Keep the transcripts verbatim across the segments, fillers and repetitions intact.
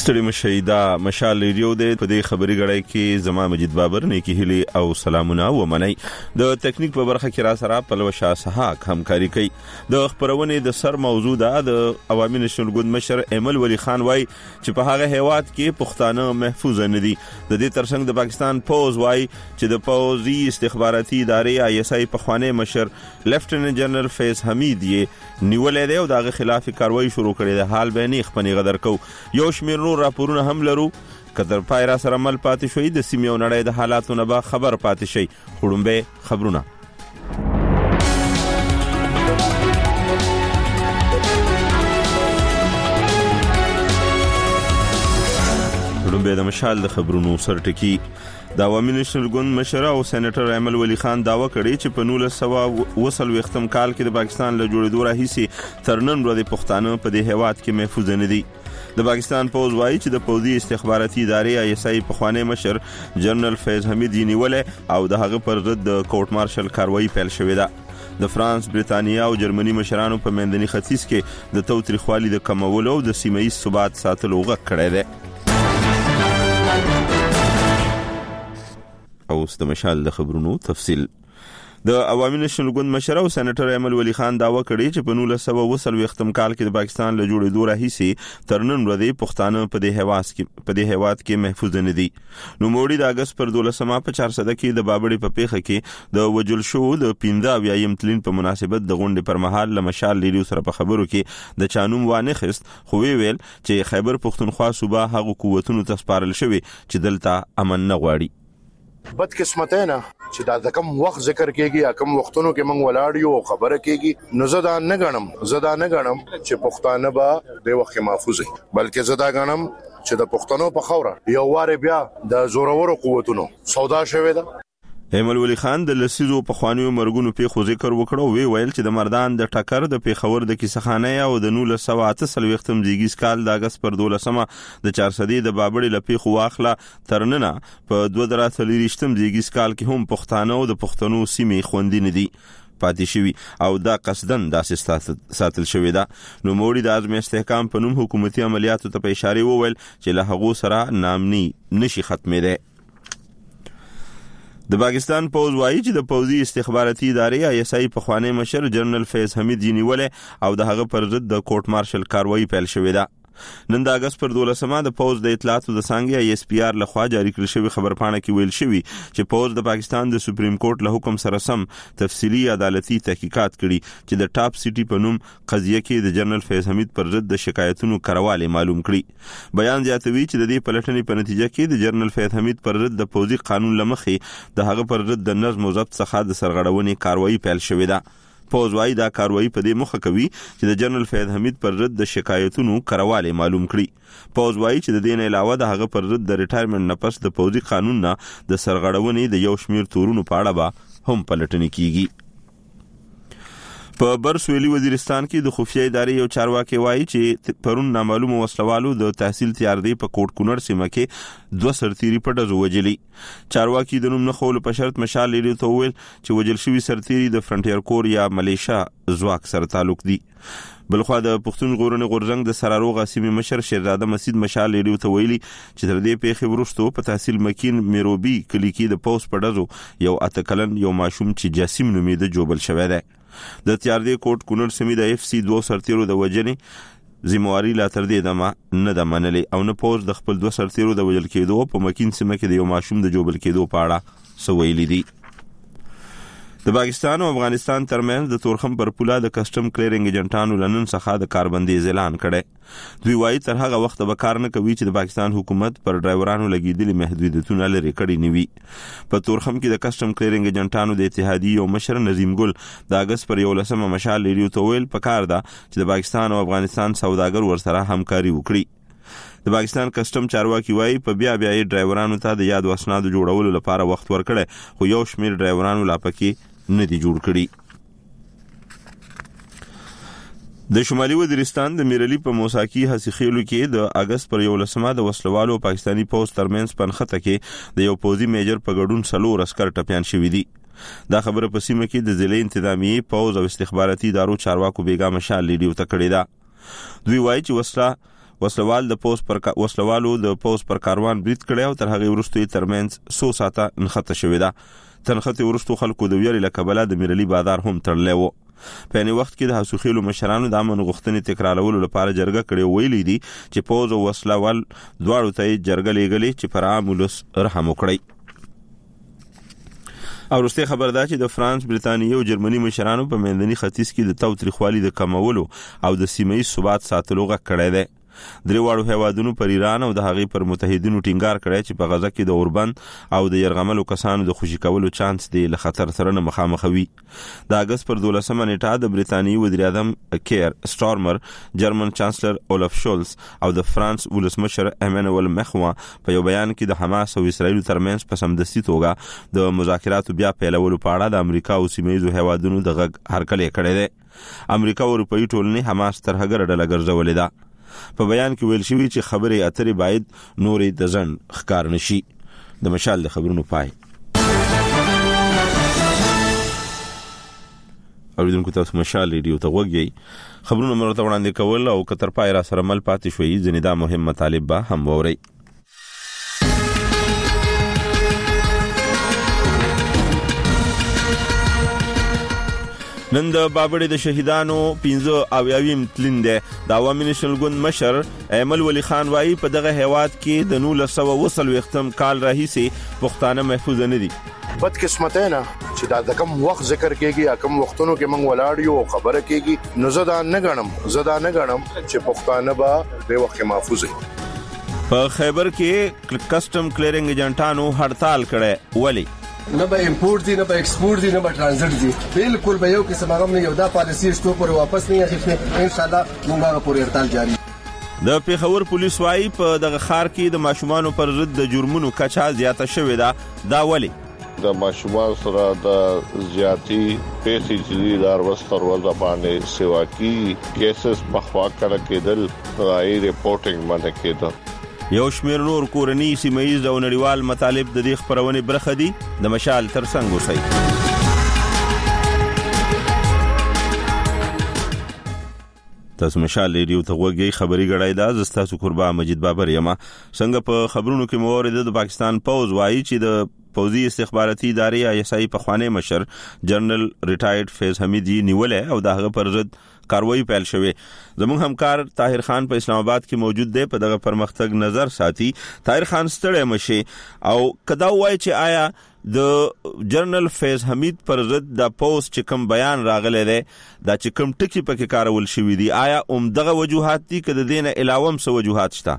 ستړي مشي دا مشال ریډیو د په دې خبري غړای کې زما مجید بابر نه کې هلي او سلامونه و منئ د ټیکنیک په برخه کې را سره پلوشا سحاق همکاري کوي د خبرونه د سر موضوع ده د عوامي نشل ګوند مشر ایمل ولی خان وای چې په هغه هیواد کې پښتانه محفوظ نه دي د دې ترڅنګ د پاکستان پوز وای چې د پوزي استخباراتي ادارې آی اس آی په خوانه مشر لیفټیننټ جنرال فیض حمید یې نیولې دی او دغه خلاف کاروایی شروع کړې ده حال به نه خپنی غدر کو یو شمیر نور راپورونه هم لرو کتر پای را سره مل پاتې شوی د سیمې او نړۍ د حالاتو نه به خبر پاتې شي خړومبه خبرونه خړومبه د مشال د خبرونو سرټکی د عوامي نشل ګوند مشر او سېنیټر ایمل ولی خان داوا کړی چې په نولس سوه وصل وختم کال کې د پاکستان له جوړېدو راهیسې تر نن ورځې پښتانه په دې هیواد کې محفوظ نه دي د پاکستان پوز وایي چې د پوزي استخباراتي ادارې آی اس آی په خوانه مشر جنرال فیض حمید یې نیولې او د هغه پر ضد د کورټ مارشل کاروایی پیل شوې ده د فرانس برتانیا او جرمني مشرانو په منځني ختیځ کې د توتریخوالي د کمولو او د سیمه ییز ثبات ساتلو غږ کړی دی او د مشال د خبرونو تفصیل د عوامي نشل ګوند مشر او سېنیټر ایمل ولی خان داوا کړی چې په نولس سوه وصل وختم کال کې د پاکستان له جوړېدو راهیسې تر نن ورځې پښتانه په دې هیواد کې په دې هیواد کې محفوظ نه دي نو موړي د اگست پر دولسمه په چار سده کې د بابړې په پیخه کې د وجل شو د پیندا ویایم تلین په مناسبت د غونډې پر مهال له مشال لیډیو سره په خبرو کې د چانوم وانه خست خو ویل چې خیبر پښتونخوا صوبه هغه قوتونو ته سپارل شوی چې دلته امن نه غواړي بد قسمت ہے نا چې دا د کم وخت ذکر کېږي کم وختونو کې موږ ولاړ یو خبره کېږي نو زدا نه غنم زدا نه غنم چې پښتانه به د وخت محفوظ وي بلکې زدا غنم چې د پښتنو په خوره یو واره بیا د زورورو قوتونو سودا شوه ده ایمل ولی خان د لسیزو په خوانیو مرګونو په خو ذکر وکړو وی ویل چې د مردان د ټکر د پیښور د کیسخانه او د نولس سوه اته ختم دیګیس کال د اگست پر دولسمه د چار سدې د بابړې لپی خو واخله ترننه په دوه زره څلوېښتم دیګیس کال کې هم پښتانه او د پښتنو سیمې خوندې نه دي پاتې شوی او دا قصدن داسې ساتل شوی دا نو موړي د اعظم استحکام په نوم حکومتي عملیاتو ته په اشاره وویل چې له هغه سره نامني نشي ختمېده د پاکستان پوز وایي چې د پوزي استخباراتي ادارې آی اس آی په خوانه مشر جنرال فیض حمید یې نیولې او د هغه پر ضد د کورټ مارشل کاروایی پیل شوې ده نن د اگست پر دولسمه د پوز د اطلاعاتو د څنګه ای اس پی آر لخوا جاری کړل شوی خبرپاڼه کې ویل شوی چې پوز د پاکستان د سپریم کورټ له حکم سره سم تفصیلی عدالتي تحقیقات کړي چې د ټاپ سټي په نوم قضیه کې د جنرال فیض حمید پر ضد د شکایتونو کرواله معلوم کړي بیان زیاتوي چې د دې پلټنې په نتیجه کې د جنرال فیض حمید پر ضد د پوزي قانون لمخې د هغه پر ضد د نظم او ضبط څخه د سرغړونې کاروایی پیل شوې ده پوز وايي دا کاروایی په دې مخه کوي چې د جنرال فیض حمید پر ضد د شکایتونو کرواله معلوم کړي پوز وايي چې د دې نه علاوه د هغه پر ضد د ریټایرمنټ نه پس د پوزي قانون نه د سرغړونې د یو شمیر تورونو په اړه به هم پلټنې کیږي په برسویلی وزیرستان کې د خفیه ادارې یو چارواکي وایي چې پرون نامعلومه وسلوالو د تحصیل تیار دی په کوټ کونړ سیمه کې دوه سرتیري په ډزو وجلي چارواکي د نوم نه خول په شرط مشال لیدو ته ویل چې وجل شوی سرتیري د فرنټیر کور یا ملیشیا ځواک سره تعلق دي بلخوا د پښتون غورنې غورزنګ د سراروغ سیمې مشر شیرزاده مسجد مشال لیدو ته ویلي چې تر دې پیښې وروسته په تحصیل مکین میروبي کلی کې د پوس په ډزو یو اتکلن یو ماشوم چې جاسم نومېده جوبل شوی دی د تیاردې کوټ کونړ سیمې د اف سی دوه سرتیرو د وجنې ذمہواری لا تر دې دمه نه د منلې او نه پوز د خپل دوه سرتیرو د وجل کېدو په مکین سیمه کې د یو ماشوم د جوبل کېدو په اړه سویلي دي د پاکستان او افغانستان ترمنځ د تورخم پر پوله د کسٹم کلیرینګ ایجنټانو لنن څخه د کاربندیز اعلان کړي دوی وايي تر هغه وخت به کار نه کوي چې د پاکستان حکومت پر ډرایورانو لګیدلي محدودیتونه لري کړي نیوي په تورخم کې د کسٹم کلیرینګ ایجنټانو د اتحادیې او مشر نظیم ګل د اگست پر یولسمه مشال لیډیو ته ویل پکار ده چې د پاکستان او افغانستان سوداګر ورسره همکاري وکړي د پاکستان کسٹم چارواکي وایي په بیا بیا ډرایورانو ته د یاد وسنادو جوړولو لپاره وخت ورکړي خو یو شمیر ډرایورانو لا پکې نه دي جوړ کړي د شمالي وزیرستان د میرلی په موساکی حسیخیلو کې د اگست پر یولسمه د وسلوالو پاکستانی پوز ترمنځ پنخته کې د یو پوزي میجر په ګډون سلور عسكر ټپيان شوي دي دا خبره په سیمه کې د ضلع انتظامی پوز او استخباراتي ادارو چارواکو بیګا مشال لیډیو ته کړی دا دوی وایي چې وسله وسلوال د پوس پر وسلوالو د پوس پر کاروان برید کړی او تر هغه وروسته ترمنځ سو ساته نخته شوې ده. تنخته وروسته خلکو د ویرې له کبله د میرلي بازار هم تړلی و. په یعنی وخت کې د حسوخیلو مشرانو د امن غوښتنې تکرارولو لپاره جرګه کړې ویلي دي چې پوز او وسلوال دواړو ته جرګه لېږلې چې پر عام ولس رحم وکړي. او وروسته خبر ده چې د فرانس، بریتانیا او جرمني مشرانو په منځني ختیځ کې د تاوتریخوالي د کمولو او د سیمه ییز ثبات ساتلو غږ کړی دی. درې واړو هیوادونو پر ایران او د هغې پر متحدینو ټینګار کړی چې په غزه کې د اوربند او د یرغملو کسانو د خوشي کولو چانس دی له خطر سره نه مخامخ وي. د اګست پر دولسمه نیټه د بریتانیې وزیر اعظم کیر سټارمر، جرمن چانسلر اولف شولز او د فرانس ولسمشر ایمانوئل مخوا په یو بیان کې د حماس او اسرائیل ترمنځ په سمدستي توګه د مذاکراتو بیا پیلولو په اړه د امریکا او سیمه ییزو هیوادونو د غږ هرکلی کړی دی. امریکا او اروپایي ټولنې حماس تر هغه ډله ګرځولې ده. په بیان کې ویل شوی چې خبرې اترې باید نورې د ځنډ ښکار نشي. د مشال د خبرونو پای. اوریدونکو تاسو مشال ریډیو ته غوږ یې. خبرونه مو ورته وړاندې کول او که تر پای را سره مل پاتې شوي ځینې دا مهم مطالب به هم واورئ. نن د بابړې د شهیدانو پنځه اویاویم تلین دی. د عوامي نېشنل ګوند مشر ایمل ولی خان وایي په دغه هیواد کې د نولس سوه اوه څلوېښتم کال راهیسې پښتانه محفوظ نه دي. بدقسمتی نه چې دا د کوم وخت ذکر کېږي یا کوم وختونو کې موږ ولاړ یو او خبره کېږي، نو زه دا نه ګڼم زه دا نه ګڼم چې پښتانه به دې وخت کې محفوظ وي. په خیبر کې کسټم کلیرنګ ایجنټانو هړتال کړی. ولې؟ نه به امپورټ دي، نه به ایکسپورټ دي، نه به ټرانزیټ دي. بالکل به یو قسم هغه نه یو دا پالیسی شته پر واپس نه اخیسته. ان شاء الله موږ هغه پورې هړتال جاری. د پیښور پولیس وايي په دغه ښار کې د ماشومانو پر ضد د جرمونو کچا زیاته شوې ده. دا ولې؟ د ماشومان سره د زیاتی پیسې چې دار وستر وځه باندې سیوا کی کیسز مخوا کړه کېدل، راي ریپورټینګ باندې کېده. یو شمیر نور کورنی سیمه‌ییز او نړیوال مطالب د دې خبرونې برخه دي. د مشال ترڅنګ اوسئ. تاسو مشال ریډیو ته غوږی خبري غړای دا زستا سو قربا مجید بابر یما. څنګه په خبرونو کې مورید د پاکستان پوز وایي چې د پوزي استخباراتي ادارې آی اس آی په خوانی مشر جنرال ریټایرډ فیض حمیدی نیولې او د هغه پر ضد کاروایی پیل شوه. زموږ همکار طاهر خان په اسلام آباد کې موجود دی، په دغه پرمختګ نظر ساتي. طاهر خان ستړی مشي او کدا وای چې آیا د جنرال فیض حمید پر ضد د پوسټ چې کوم بیان راغلی دی دا چې کوم ټکی پکې کارول شوی دی، آیا عمدغه وجوهات دي که د دې نه علاوه هم څه وجوهات شته؟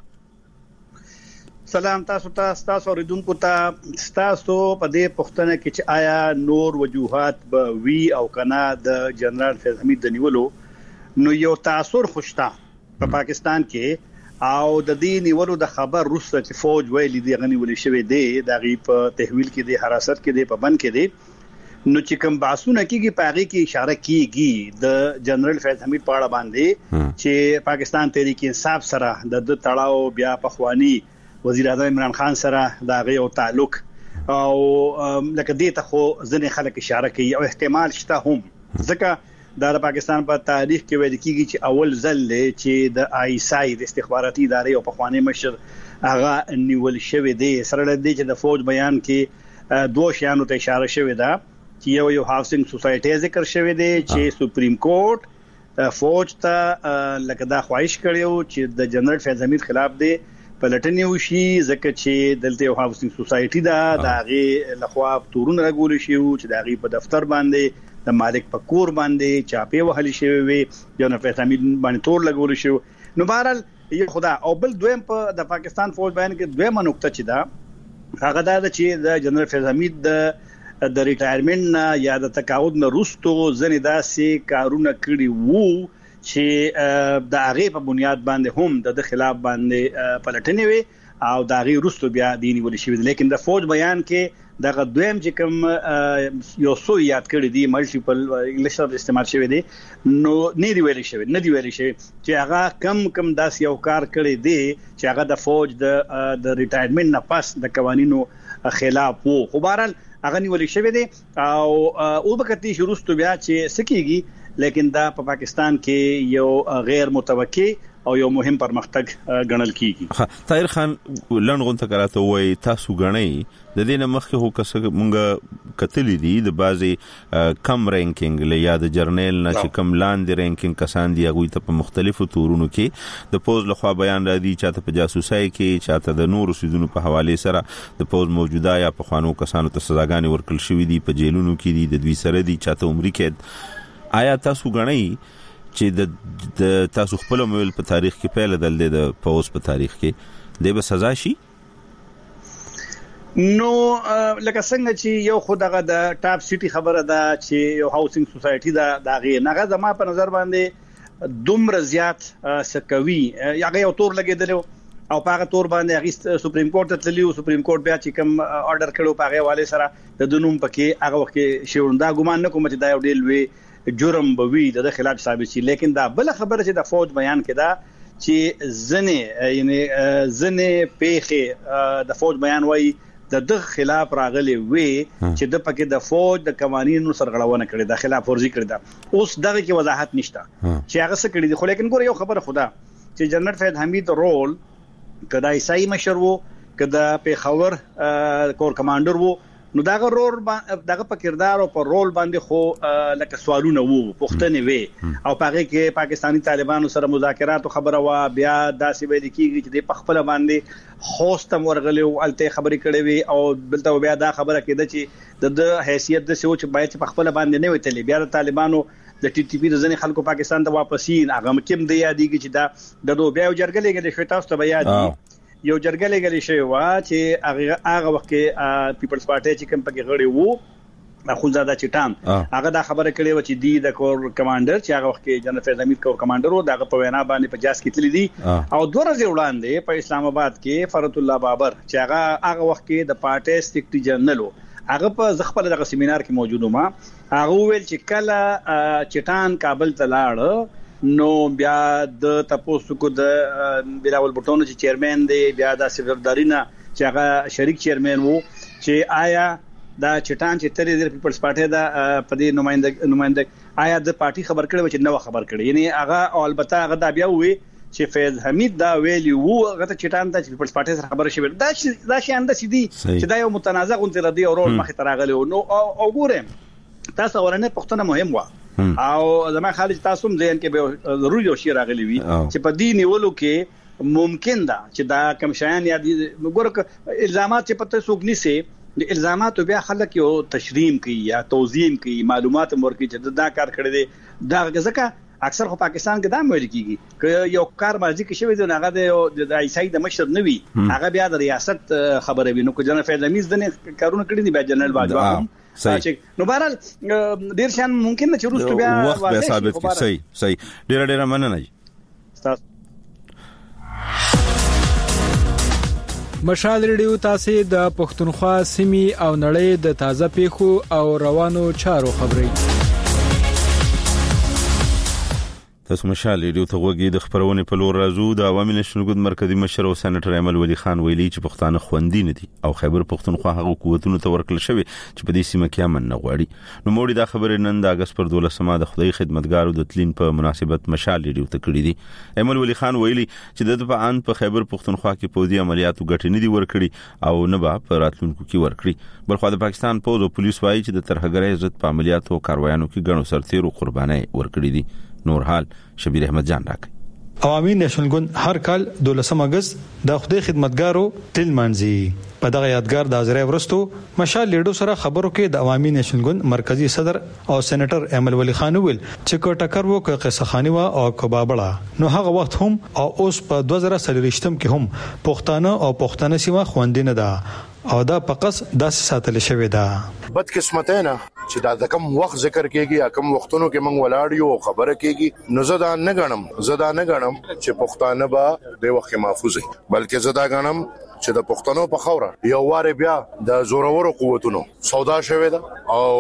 سلام تاسو ته، تاسو اوریدونکو ته. تاسو په دې پوښتنه کې چې آیا نور وجوهات به وی او کنه د جنرال فیض حمید د نیولو، نو یو تاثر خوشتا په پاکستان کې او د دې نیولو د خبر روسته چې فوج ویلي دی غنی ولې شوی دی د غي په تحویل کې دی، حراست کې دی، په بند کې دی، نو چې کوم باسونه کېږي پاغي کې اشاره کیږي د جنرال فیض حمید په اړه باندې چې پاکستان تحریک انصاف سره د تړاو بیا په خواني وزیر اعظم عمران خان سره دا غي او تعلق او لکه دې ته خو ځنې خلک اشاره کوي او احتمال شته هم، ځکه د پاکستان په تاریخ کې ویل کېږي چې اول ځل چې د آی اس آی د استخباراتي ادارې او په خوانی مشر هغه نیول شوی دی. سره د چې د فوج بیان کې دوه شیانو ته اشاره شوی ده چې یو یو هاوسنګ سوسایټي ذکر شوی دی چې سپریم کورټ فوج ته لکه دا خواهش کړیو چې د جنرال فیض حمید خلاف دی پلټنې وشي، ځکه چې دلته یو هاوسنګ سوسایټي ده د هغې لخوا تورونه راګول شي چې د هغې په دفتر باندې د مالک په کور باندې چاپې وهلې شوی وي، جنرال فیض حمید باندې تور لګول شي. نو بهرحال یو خدا او بل دویم په د پاکستان فوج بیان کې دویمه نقطه چې ده هغه دا چې د جنرال فیض حمید د د ریټایرمنټ یا د تقاعد نه وروسته ځنې داسې کارونه کړي وو چې د هغې په بنیاد باندې هم د خلاف باندې پلټنې وي او د هغې وروسته بیا دې نیول شوي دي. لیکن د فوج بیان کې دغه دویم چې کوم یو څو یاد کړي دي ملټیپل انګلیش لفظ استعمال شوی دی، نو نه دی ویل شوی نه دی ویل شوی چې هغه کم کم داس یو کار کړی دی چې هغه د فوج د د ریټایرمنټ نه پس د قوانینو خلاف وو. خو بهرحال هغه نیول شوی دی او او بکتی شروع ست بیا چې سکیږي، لیکن دا په پاکستان کې یو غیر متوقع او یو مهم پرمختګ ګڼل کیږي. طاهر خان لنډغون ته کراته وای تاسو غنئ د دې نه مخکې هو کس مونږه کتلې دي د بازي کم رینکینګ له یا د جرنیل نه چې کم لاندې رینکینګ کسان دي هغه ته په مختلفو تورونو کې د پوز لخوا بیان را دي چاته په جاسوسۍ کې چاته د نور سيزونو په حواله سره د پوز موجوده یا په خوانو کسانو ته سزاګانې ورکړل شوې دي په جیلونو کې دي د دوی سره دي چاته عمرې کې. آیا تاسو غنئ چې د تاسو خپل مویل په تاریخ کې پیل دل د پوز په تاریخ کې د به سزا شي؟ نو لکه څنګه چې یو خدغه د ټاپ سټي خبره ده چې یو هاوسینګ سوسايټي دا دغه نغه زما په نظر باندې دومره زیات سکوي یغه یو تور لګیدل او پاغه تور باندې هغه سپریم کورټ ته تللی او سپریم کورټ بیا چې کوم آرډر کړو پاغه والے سره د دنوم پکې هغه وخت شیوندا ګمان نه کوم چې دا یو ډیل وی جرم بوي د خلاف ثابت شي. لیکن دا بل خبره چې د فوج بیان کړه چې زنه یعنی زنه پیخه د فوج بیان وایي د دغه خلاف راغلي وي چې د پکې د فوج د قوانینو سرغړونه کړې د خلاف ورزي کړې ده. اوس دغه کې وضاحت نشته چې هغه څه کړی دي. خو لیکن ګور یو خبره خدا چې جنرال فیض حمید رول کدا عیسائی مشر وو کدا پیښور کور کمانډر وو نو دغه رول دغه په کردار او په رول باندې خو لکه سوالونه وو پښتنې وي او پاره کې پاکستانی طالبانو سره مذاکرات او خبره وا بیا داسې ویل کیږي چې د پخپل باندې خوستم ورغلی او الته خبرې کړې وي او بلته بیا دا خبره کېده چې د حیثیت د سوچ باید پخپل باندې نه وتلی بیا د طالبانو د ټي ټي پی د ځنې خلکو پاکستان ته واپسین هغه مکم دی یادېږي چې دا د دوه بیا جرګلې کې د شوي تاسو ته یاد یو جرګلې غلي شوی وا چې هغه هغه وخت کې پیپلز پارټي چې کوم پکې غړي وو اخونزاده چټان هغه دا خبره کړې و چې دی د کور کمانډر چې هغه وخت کې جنرال فیض حمید کور کمانډر وو دغه په وینا باندې په جاس کې تللی دي او دوه ورځې وړاندې په اسلام آباد کې فرت الله بابر چې هغه هغه وخت کې د پارټي سیکریټری جنرال هغه په ځخپل دغه سیمینار کې موجود و ما هغه ویل چې کله چټان کابل ته لاړ نو بیا د تاسو کو د بلاول بوټونو چې چیرمن دی بیا د سفردارینا چې هغه شریک چیرمن وو چې آیا دا چټان چې ترې د پیپلز پارټي دا په دې نمائنده نمائنده آیا د پارټي خبر کړي چې نو خبر کړي یعنی هغه البته هغه دا بیا وی چې فیض حمید دا ویلی وو هغه ته چټان ته چې پیپلز پارټي سره خبره شوه دا دا شي انده سي دي چې دا یو متنازع غونډه ردی او رول مخ تراغلی نو او ګوره تاسو ورنه پښتنه مهم و او زما خالد تاسو هم ځین کې به ضروري او شی راغلی وي چې په دې نیولو کې ممکن ده چې دا کم شایان یا ګوره الزامات چې پته سوق نيسي د الزامات بیا خلک یو تشریم کوي یا توضیح کوي معلومات ورکړي چې دا کار کړی دی دا ځکه اکثر خو پاکستان کې دا ویل کیږي چې یو کار ماضي کې شوی دی هغه د عیسائی د مشر نوي هغه بیا د ریاست خبره وي نو کو جنرال فیض حمید دنه کارونه کړی دي بیا جنرال باجوا صحیح نو بهرحال ډیر شان ممکن نه چې روز بیا وخت به ثابت کی صحیح صحیح ډیر ډیر مننه تاسو مشال ریډیو تاسو د پښتونخوا سیمې او نړۍ د تازه پیښو او روانو چارو خبري تاسو مشال ریډیو ته وګورئ د خبرونه په لور راځو د عوامي نشنل ګوند مرکزی مشر او سېنټر ایمل ولی خان ویلي چې پښتانه خوندي نه دي او خیبر پښتونخوا هغه قوتونو ته ورکل شوی چې په دې سیمه کې امن نه غواړي نو موږ دا خبره نن د اگست پر دولسمه د خدای خدمتګارو د تلین په مناسبت مشال ریډیو ته کړی دي ایمل ولی خان ویلي چې د په ان په خیبر پښتونخوا کې پوزي عملیاتو ګټې نه دي ورکړي او نه به په راتلونکو کې ورکړي بلخو د پاکستان پوز او پولیس وایي چې د ترهګرۍ ضد په عملیاتو او کاروایانو کې ګڼو سرتیرو قرباني ورکړي دي نور حال شبیر احمد جان راکړي عوامي نېشنل ګوند هر کال دولسم اگست د خدای خدمتګارو تل منځي په دغه یادګار د ازرای ورستو مشال لیډو سره خبرو کې د عوامي نېشنل ګوند مرکزی صدر او سېنټر ایمل ولی خان ویل چې کو ټکر وو کې قصخانی وا او کبابړه نو هغه وخت هم او اوس په دوه زره سلریشتم کې هم پښتانه او پښتنه سیمه خوندینه ده او دا پقص داس ساتل شوی ده بد قسمت نه چې دا کم وخت ذکر کېږي یا کم وختونو کې مونږ ولاړ یو خبره کېږي نو زدا نه غنم زدا نه غنم چې پښتانه با د وخت محفوظ وي بلکې زدا غنم چې د پښتنو په خوره یو واره بیا د زورورو قوتونو سودا شوه ده او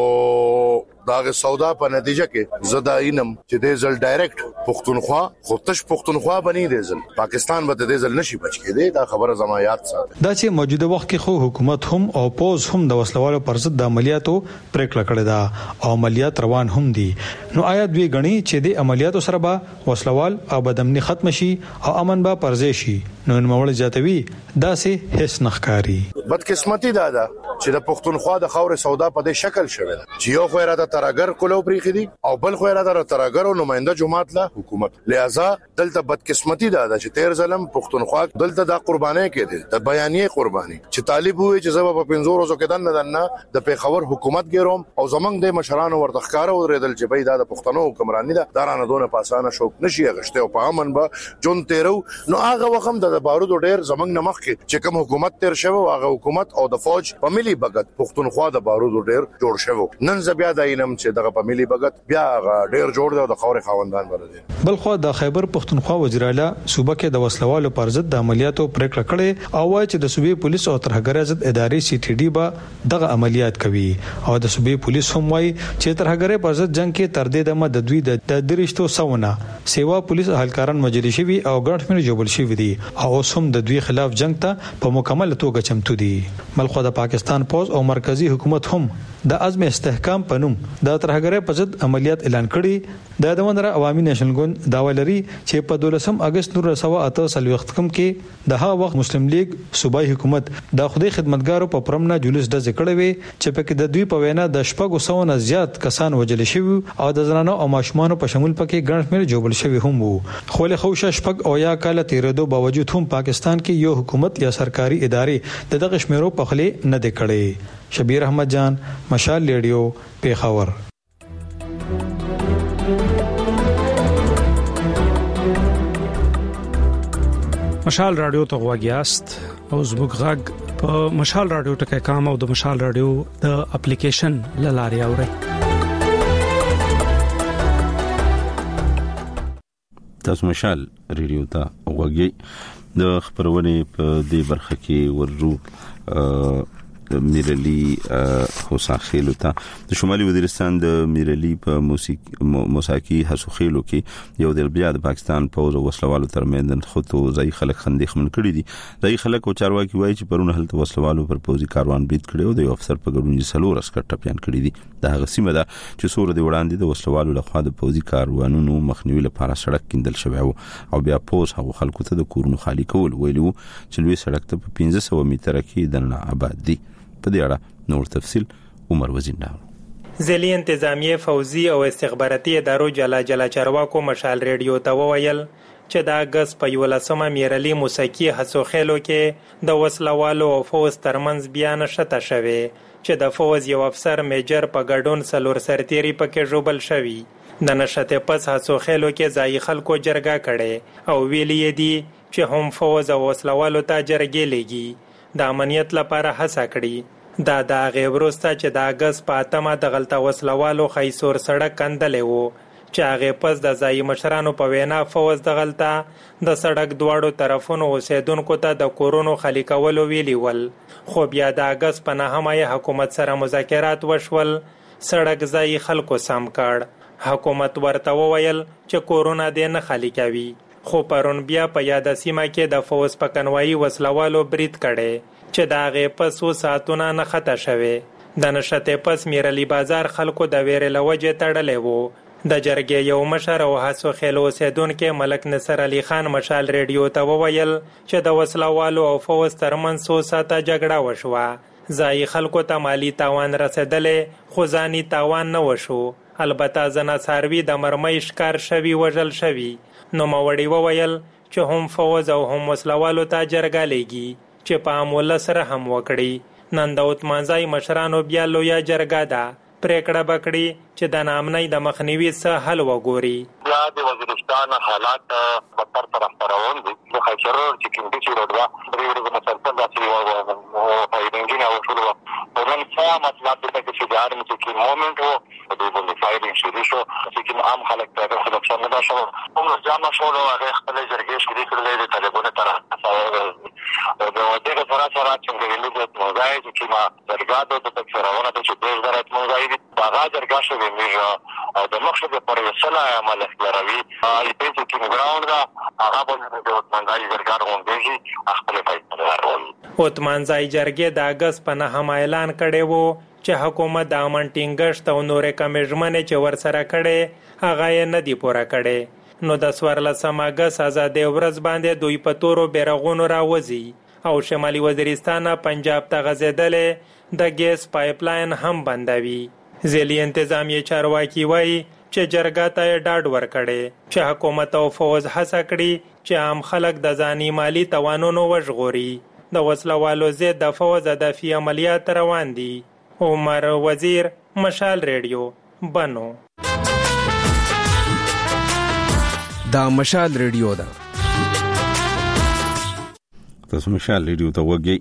داغه سودا په نتیجه کې زدا اینم چې د ځل ډایرکټ پښتونخوا خودش پښتونخوا بنی دی ځل پاکستان به د ځل نشي بچ کېده دا خبره زما یاد ساته دا چې موجوده وخت کې خو حکومت هم او پوز هم د وسلوالو پر ضد د عملیاتو پریکړه کړې ده او عملیات روان هم دي نو آیا دوی غني چې د عملیاتو سره به وسلوال او بدامني ختم شي او امن به پرځې شي نو نوموړ جاتوي دا سه هیڅ نخکاری بدقسمتي دا ده چې د پښتونخوا د خاور سودا په دې شکل شوه چې یو خو را د ترګر کولو پریخي دي او بل خو را د ترګر او نمائنده جماعت له حکومت لہذا دلته بدقسمتي دا ده چې تیر ظلم پښتونخوا دلته د قرباني کې دي د بیانیه قرباني چې طالب وي چې زما په پنځو ورځو کې دنه دنه د پیښور حکومت ګروم او زمنګ د مشرانو ورته ښکارا ورېدل چې بيد د پښتنو حکمراني ده دارانه دونه پاسانه شوک نشي غشته او په امن به جون تیرو نو هغه وخت د بارود ډېر زمنګ نمخ کې چې کوم حکومت تیر شوه هغه حکومت او د فوج په ملي بغت پښتونخوا د بارود ډېر جوړ شوه نن ز بیا د اینم چې دغه په ملي بغت بیا ډېر جوړ دی او د خاورې خاوندان ورته بل خو د خیبر پښتونخوا وزیر اعلی صوبه کې د وسلوالو پر ضد د عملیاتو پریکړه کړې او وایي چې د صوبې پولیس او ترهګر ضد ادارې سی ټي ډي به دغه عملیات کوي او د صوبې پولیس هم وایي چې ترهګر پر ضد جنگ کې تر دې د مدد دوی د درشتو سونه سیوا پولیس اهلکاران مجلي شوی او ګڼ شمېر جوړ شوی دي او هم د دوی خلاف جنگ ته په مکمل توګه چمتو دي بلخو د پاکستان پوز او مرکزی حکومت هم د عزم استحکام پنوم د ترهګر په ضد عملیات اعلان کړي د دمنره عوامي نېشنل ګوند دا ولري چې په دولسم اگست نور سوا اته سلوخت کم کې د هغه وخت مسلم لیگ صوبایي حکومت د خدای خدمتګارو په پرمنه جلوس د ذکر وی چې په کې د دوی په وینا د شپږو سو نه زیات کسان وجل شوی او د زنانو او ماشومان په شمول پکې ګڼ شمېر جوړل شوی هم وو خو له خوښ شپږ او یا کال تیرېدو باوجود هم پاکستان کې یو حکومت یا سرکاري ادارې د دغه شمیرو په خله نه د کړي شبیر احمد جان مشال ریډیو پیښور مشال رادیو ته غواګیاست او زموږ غږ په مشال رادیو ټکي کام او د مشال رادیو د اپلیکیشن لاري اوري تاسو مشال ریډیو ته غواګي د خبرونه په دې برخه کې ورجو میرلی حساخیلو ته د شمالي وزیرستان د میرلی په موسیقي موساکی حسوخیلو کې یو د بیا د پاکستان پوز او وسلوالو ترمنځ خطو ځای خلک خندېخمن کړي دي ځای خلک او چارواکي وایي چې پرونه هلته وسلوالو پر پوزي کاروان برید کړي او د افسر په ګډون سلور اسکر ټپيان کړي دي د هغه سیمه ده چې سور د وړاندې د وسلوالو لخوا د پوزي کاروانونو مخنیوي لپاره سړک کیندل شوی او بیا پوز هغه خلکو ته د کورونو خالی کول ویلو چې لوی سړک ته په پنځه سوه متره کې دنه آباد دي په دې اړه نور تفصيل عمر وزیندار ځلې انتظامیه فوزي او استخباراتي ادارو جلا جلا چارواکو مشال ریډیو ته وویل چې د اگست په یولسمه میرلی موسیقي حسوخیلو کې د وسلوالو او فوز ترمنځ بیان شته شوی چې د فوز یو افسر میجر په ګډون سلور سرتيري پکې جوبل شوی د نشته پس حسوخیلو کې ځای خلکو جرګه کړي او ویلي دي چې هم فوز او وسلوالو ته جرګې لګي د امنیت لپاره هڅه کړي دا د غیبروسته چې د اگست په اتمه د غلطه وسلوالو خیسور سړک کندلې وو چې هغه پس د ځای مشرانو په وینا فوز د غلطه د سړک دواړو طرفونو اوسیدونکو ته د کورونو خالی کولو ویلي ول خو بیا د اگست په نهمه حکومت سره مذاکرات وشول سړک ځای خلکو سم کړ حکومت ورته وویل چې کورونه دې نه خالی کوي خو پرون بیا په یاد سیمه کې د فوز په کنوایي وسلوالو برید کړي چې دا غي پسو ساتونه نه خطا شوه د نشته پس میرلی بازار خلکو د ویره لوجه تړلې وو د جرګې یو مشر او حسو خلو سیدون کې ملک نصر علي خان مشال ریډیو ته وویل چې د وسلوالو او فوز ترمن سو ساته جګړه وشوه ځای خلکو ته مالی تاوان رسیدلې خو ځاني تاوان نه وشو البته زنا ساروی د مرمۍ شکار شوی وژل شوی نو موړی وویل چې هم فوز او هم وسلوالو ته جرګه لګي چې په امول سره هم وکړي نن د اوتمانځای مشرانو بیا لویا جرګه ده پریکړه بکړي چې د نامنۍ د مخنیوي څخه حل وګوري بیا د وزیرستان حالات بدتر طرف روان دي د خیچرور چې کوم چې روډوا درې ورځې مسلسل داسې وو او فایرینګ او شروع ورن څه مطلب د چې د ارمي چې مومنت وو د دې فایرینګ شروع شو چې عام خلک ته د خدای نه شو موږ ځما شو هغه خپل جرګې شریک کړل د طالبانو طرف او د دغه سره سره څنګه ویلو د موضوع چې ما درګادو د تکرارونه د چې د زراعت موضوع دي هغه درګا شو ویمه او د مخشد پر وسله عمل اختیاروي ای پی چې ګراوند دا هغه په د منځای درګار غونډي خپل فایده راوړي. اوتمانځای جرګې د اگست په نهم اعلان کړي وو چې حکومت د امن ټینګښت او نورې کمیټمنې چې ورسره کړي هغه یې نه دی پوره کړي. نو د څوارلسم اگست آزادۍ ورځ باندې دوی په تورو بیرغونو راوځي او شمالي وزیرستان پنجاب ته غځېدلې د ګیس پایپ لاین هم بندوي. ځلي انتظامیه چارواکي وایي چې جرګه ته یې ډاډ ورکړی چې حکومت او فوز هڅه کړي چې عام خلک د ځاني مالي توانونو وژغوري. د وسلوالو ضد د فوز هدفي عملیات روان دي. عمر وزیر، مشال ریډیو، بنو. دا مشال ریډیو ده. تاسو مشال ریډیو ته وګورئ.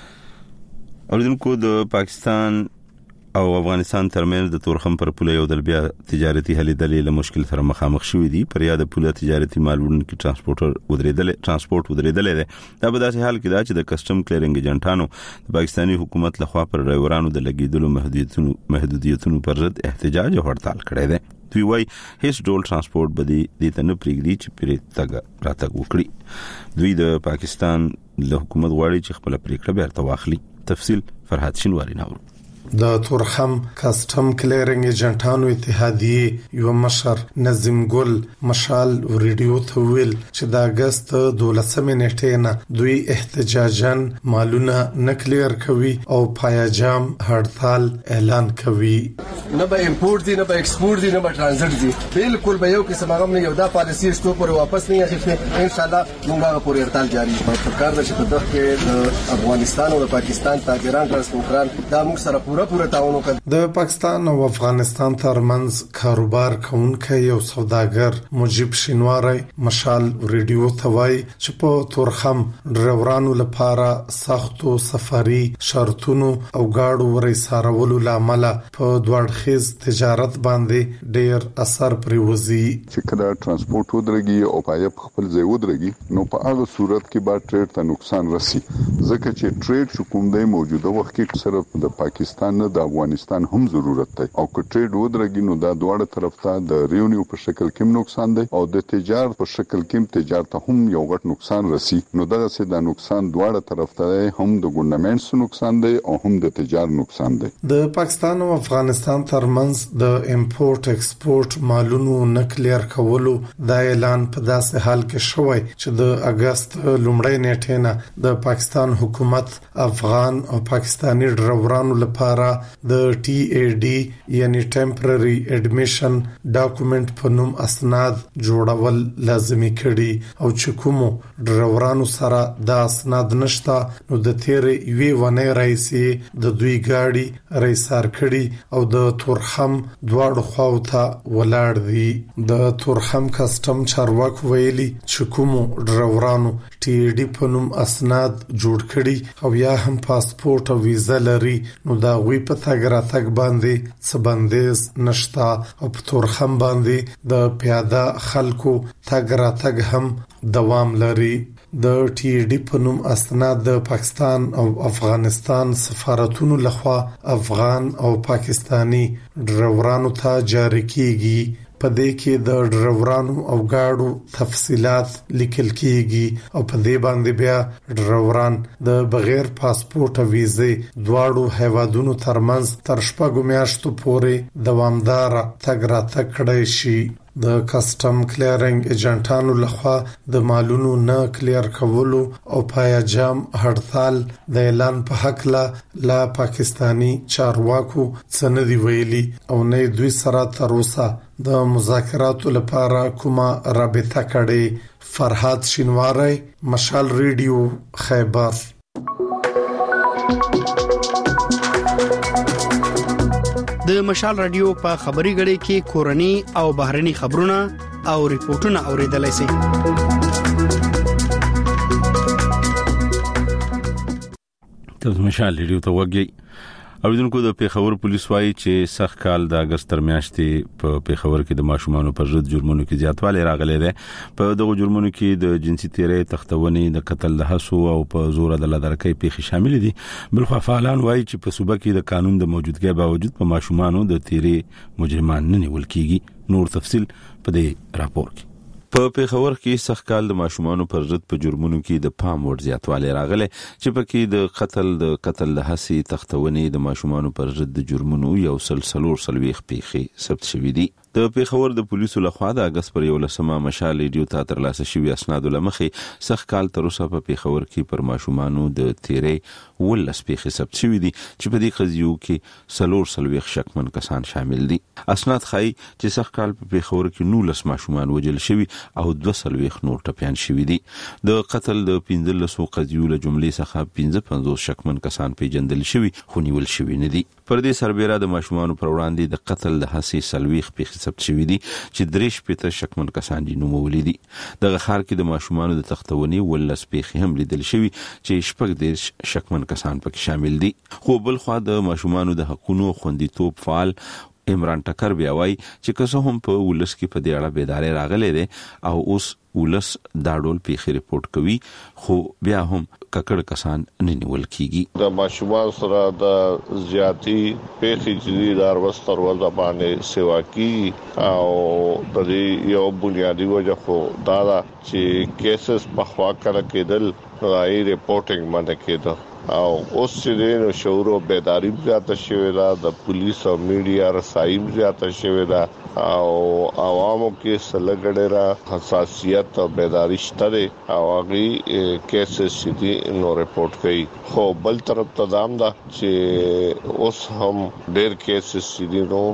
اوریدونکو د پاکستان او افغانستان ترمنځ د تورخم پر پوله یو دل بیا تجارتي هلې دلې له مشکل سره مخامخ شوې دي. پر یاد پوله تجارتي مالونو کې ترانسپورټر ودرېدل ترانسپورت ودرېدل دي. دا په داسې حال کې دا چې د کسٹم کلیرنګ ایجنټانو د پاکستاني حکومت لخوا پر ډرایورانو د لګیدلو محدودیتونو محدودیتونو پر ضد احتجاج او هړتال کړی دی. دوی وايي هیڅ ډول ترانسپورت به دې ته نه پریږدي چې پرې تګ راتګ وکړي. دوی د پاکستان له حکومت غواړي چې خپل پریکړه بیرته واخلي. تفصیل فرحات شینواری ناوړو. د تورخم کسٹم کلیرنګ ایجنټانو اتحادیه یو مشر نظیم ګل مشال ریډیو ته ویل چې د اگست دولسمې نیټې نه دوی احتجاجاً مالونه نه کلیر کوي او پایجام هړتال اعلان کوي. نه به امپورټ دي نه به ایکسپورټ دي نه به ترانزیت دي. بالکل به یو قسم هغه نه یو دا پالیسی شته پر واپس نه اخیسته. ان شاء الله موږ هغه پورې هړتال جاری کوو. کار د چې په دغه کې د افغانستان او د پاکستان تاجران ترانسپورټران دا موږ سره پوره پوره تعاون وکړ. د پاکستان او افغانستان ترمنځ کاروبار کوونکی یو سوداګر مجيب شینواری مشال ریډیو ته وایي چې په تورخم ډرایورانو لپاره سختو سفري شرطونو او گاډو ورسارولو لامل په دوړخیز تجارت باندې ډیر اثر پریوزي. چې کله ترانسپورت ودرېږي او پایپ خپل ځای ودرېږي نو په هغه صورت کې به ټریډ ته نقصان رسي. ځکه چې ټریډ چې کوم دی موجوده وخت کې صرف د پاکستان نه د افغانستان هم ضرورت دی او که ټریډ ودرېږي نو دا دواړه طرف ته د ریونیو په شکل کې نقصان دی او د تجارت په شکل کې تجارت ته هم یو غټ نقصان رسي. نو دغه سه د نقصان دواړه طرف ته هم د ګورنمنټس نقصان دی او هم د تجارت نقصان دی. د پاکستان او افغانستان ترمنځ د امپورټ ایکسپورټ مالونو نکلیر کولو د اعلان په داسې حال کې شوی چې د اگست لومړۍ نیټې نه د پاکستان حکومت افغان او پاکستانی ډرایورانو لپاره د ټي اي ډي یعنی ټمپرري اډمیشن ډاکومېنټ په نوم اسناد جوړول لازمي کړي او چې کوم ډرایورانو سره د اسناد نشته نو د تیرې وی ونه رئیسي د دوی گاډي رئیسار کړي او د تورخم دواړو خواو ته ولاړ دي. د تورخم کسٹم چارواک ویلي چې کوم ډرایورانو ټي اي ډي په نوم اسناد جوړ کړي او یا هم پاسپورت او ویزا لري نو دا وی په تګ راتګ باندې څه بندیز نشتا او په تورخم باندې د پیاده خلکو تګ راتګ هم دوام لري. د ټي ډي په نوم اسناد د پاکستان او افغانستان سفارتونو لخوا افغان او پاکستانی ډرایورانو ته جاری کیږي. په دې کې د ډرایورانو او گاډو تفصيلات لیکل کیږي او په دې باندې بیا ډرایوران د بغیر پاسپورت او ویزې دواړو هیوادونو ترمنځ تر شپږو میاشتو پورې دوامدار تګ راتګ کړی شي. د کسٹم کلیرنګ ایجنټانو لخوا د مالونو نه کلیر کولو او پایجام هړتال د اعلان په حق لا لا پاکستانی چارواکو سندي ویلي او نه دوی سره تر اوسه د مذاکراتو لپاره کومه رابطه کړي. فرحات شینواری مشال ریډیو خیبر. د مشال رادیو په خبري غړي کې کورني او بهرني خبرونه او ریپورتونه اوریدلای شئ. تاسو مشال رادیو ته وګورئ. اوریدونکو د پیښور پولیس وايي چې سخت کال د اگست تر میاشتې په پیښور کې د ماشومانو پر ضد جرمونو کې زیاتوالی راغلی دی. په دغه جرمونو کې د جنسي تیرې، تختونې، د قتل د هڅو او په زور د لدرکۍ پیښې شامل دي. بلخو فعالان وايي چې په صوبه کې د قانون د موجودګۍ باوجود په ماشومانو د تیرې مجرمان نه نیول کیږي. نور تفصيل په دې راپور کې. په پیښور کې سخت کال د ماشومانو پر ضد په جرمونو کې د پام وړ زیاتوالی راغلی چې پکې د قتل د قتل د هڅې، تختونې، د ماشومانو پر ضد د جرمونو یو سلسلور سلويخ پیښې ثبت شوې دي. د پیښور د پولیسو لخوا د اگست پر یولسمه مشال ریډیو ته ترلاسه شوی اسناد لمخې سخت کال تر اوسه په پیښور کې پر ماشومانو د تیرې ولس پیښې ثبت شوې دي چې په دې قضیو کې سلور سلويخ شکمن کسان شامل دي. اسناد ښایي چې سخت کال په پیښور کې نولس ماشومان وژل شوي او دوه سلويخ نور ټپيان شوي دي. د قتل د پنځلسو قضیو له جملې څخه پنځه پنځوس شکمن کسان پیژندل شوي خو نیول شوي نه دي. پر دې سربېره د ماشومانو پر وړاندې د قتل د هڅې سلويخ پیښې ثبت شوي دي چې درې شپېته شکمن کسان دي نومولي دي. دغه ښار کې د ماشومانو د تختونې ولس پیښې هم لیدل شوي چې شپږ دېرش شکمن کسان پکې شامل دي. خو بل خوا د ماشومانو د حقوقو خوندیتوب فعال عمران ټکر بیا وایي چې که څه هم په ولس کې په دې اړه بیداري راغلې ده او اوس ولس دا ډول پیښې ریپورت کوي خو بیا هم ککړ کسان نه نیول کیږي. د ماشومان سره د زیاتی پیښې چې دار وستر ول باندې سیوا کی او د دې یو بنیادی وجه خو دا چې کیسز په خوا کړه کېدل راي ریپورټینګ باندې کېده او اوس چې نو شعور او بیداری زیاته شوې ده، د پولیس او میډیا رسایي زیاته شوې ده او عوامو کې سلګړه حساسیت او بیداری شته او هغه کیسز چې نو ریپورت کوي. خو بل طرف ته دام ده چې اوس هم ډېر کیسز چې نو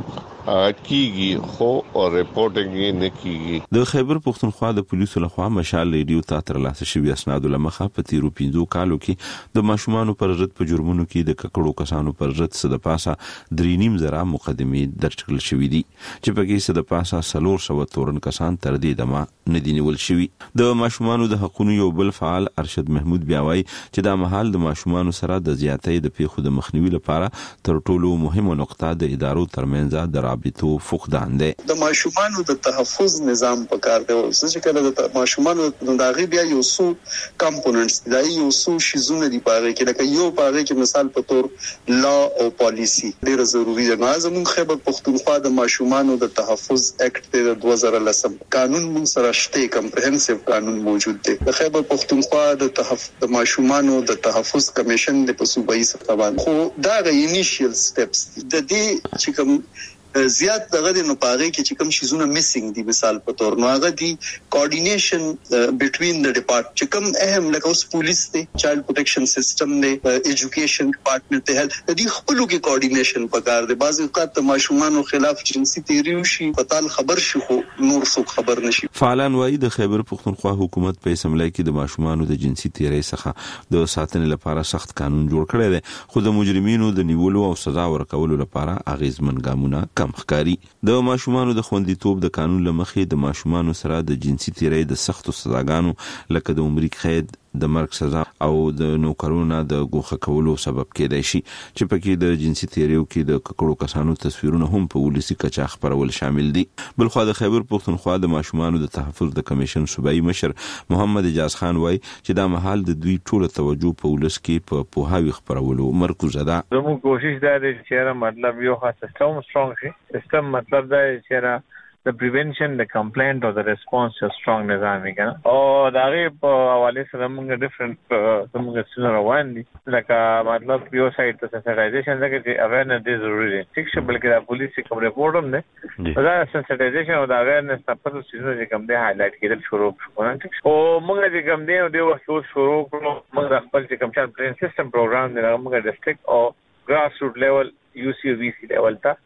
کیږي خو ریپورټینګ نه کیږي. د خیبر پختونخوا د پولیسو لخوا مشال ریډیو ته ترلاسه شوی اسناد لمخه په تیرو پنځو کالو کې د ماشومانو پر ضد په جرمونو کې د ککړو کسانو پر ضد صد پاسه درې نیم زره مقدمې درج کړل شوې دي چې پکې صد پاسه سلور سو تورن کسان تر دې دمه نه دي نیول شوي. د ماشومانو د حقوقو یو بل فعال ارشد محمود بیا وایي چې دا مهال د ماشومانو سره د زیاتې د پیښو د مخنیوي لپاره تر ټولو مهمه نقطه د ادارو ترمنځ د رابطو فقدان ده. د ماشومانو د تحفظ نظام په کار دی چې کله د ماشومانو د داغي بیا یو څو کمپوننټس دی، یو څو شیزونه دی پاره کې لکه یو پاره کې مثال په تور لا او پالیسی ډیره ضروری ده. زمون خیبر پختونخوا د ماشومانو د تحفظ اکټ د دوه زره لسم قانون مون سره شته، کمپریهنسیو قانون موجود دی. د خیبر پختونخوا د تحفظ د ماشومانو د تحفظ کمیشن د صوبایي سطح باندې خو دا غي انیشیل سټیپس د دې چې کوم زیات دغه د نپاغي کې چې کوم شیزونه میسینګ دي مثال په تور نو هغه دي کوارډینیشن بټوین د ډپارټمنټ چې کوم اهم لکه اوس پولیس دی، چایلډ پروټیکشن سیستم دی، ایجوکیشن ډپارټمنټ ته هل د دې خپلو کې کوارډینیشن پکار دی. بعض اوقات د ماشومانو خلاف جنسي تیری وشي پتال خبر شي خو نور څوک خبر نشي. فعالان وايي د خیبر پختونخوا حکومت په اسمبلی کې د ماشومانو د جنسي تیری څخه د ساتنې لپاره سخت قانون جوړ کړی دی خو د مجرمینو د نیولو او سزا ورکولو لپاره اغیزمن ګامونه مخکاري. د ماشومانو د خوندیتوب د قانون لمخې د ماشومانو سره د جنسي تیری د سختو سزاګانو لکه د عمر قید، د مرګ سزا او د نوکرونو د ګوښه کولو سبب کېدای شي چې پکې د جنسي تیریو کې د ککړو کسانو تصویرونه هم په ولسی کچا خبرول شامل دي. بل خو د خیبر پختونخوا د ماشومانو د تحفظ د کمیشن صوبایي مشر محمد اجاز خان وایي چې دا مهال د دوی ټول توجه په ولس کې په پوهاوی خبرولو مرکز ده. زموږ کوشش دا دی چې مطلب یو خاص سیستم سترونګ شي. سیستم مطلب دا چې the prevention, the complaint or the response is strong نظام کنه او دا غي په حواله سره موږ ډیفرنٹ موږ څنګه روان دي لکه مطلب یو سایت ته سنسټایزیشن لکه چې اویرنس دی ضروري دی ټیک شه بلکې دا پولیس کوم ریپورټ هم نه دا سنسټایزیشن او دا اویرنس په څه چې کوم دی هایلایټ کېدل شروع شو ټیک او موږ چې کوم دی د وخت شروع کړو موږ خپل چې کوم چل پرین سیستم پروګرام دی موږ ډیسټریکټ او ګراس روټ لیول یو سی وی سی لیول ته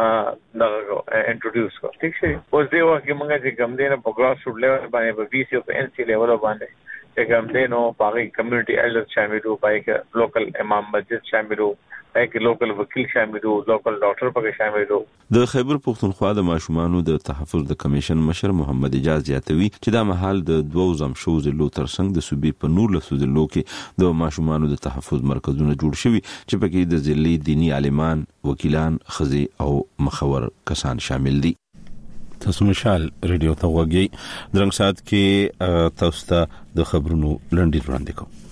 دا انټروډیوس کو ٹھیک شي. اوس دی وخت موږ چې کوم دی نه په ګراس روټ لیول باندې په وی سی او ان سی لیول باندې چې کوم دی نو پاګي کمیونټي ایلډر شامل وو، پای کې لوکل امام مسجد شامل وو کې لوکل وکیل شامل وو، لوکل ډاکټر پکې شامل وو. د خیبر پختونخوا د ماشومانو د تحفظ د کمیشن مشر محمد اجاز زیاتوي چې دا مهال د دوو زم شو ضلعو ترڅنګ د صوبې په نور له ضلعو کې د ماشومانو د تحفظ مرکزونه جوړ شوي چې پکې د ضلعي دینی عالمان، وکیلان، خزي او مخور کسان شامل دي. تاسو مشال ریډیو ته وګورئ. درنګ سات کې تاسو ته د خبرونو لنډی وړاندې کوم.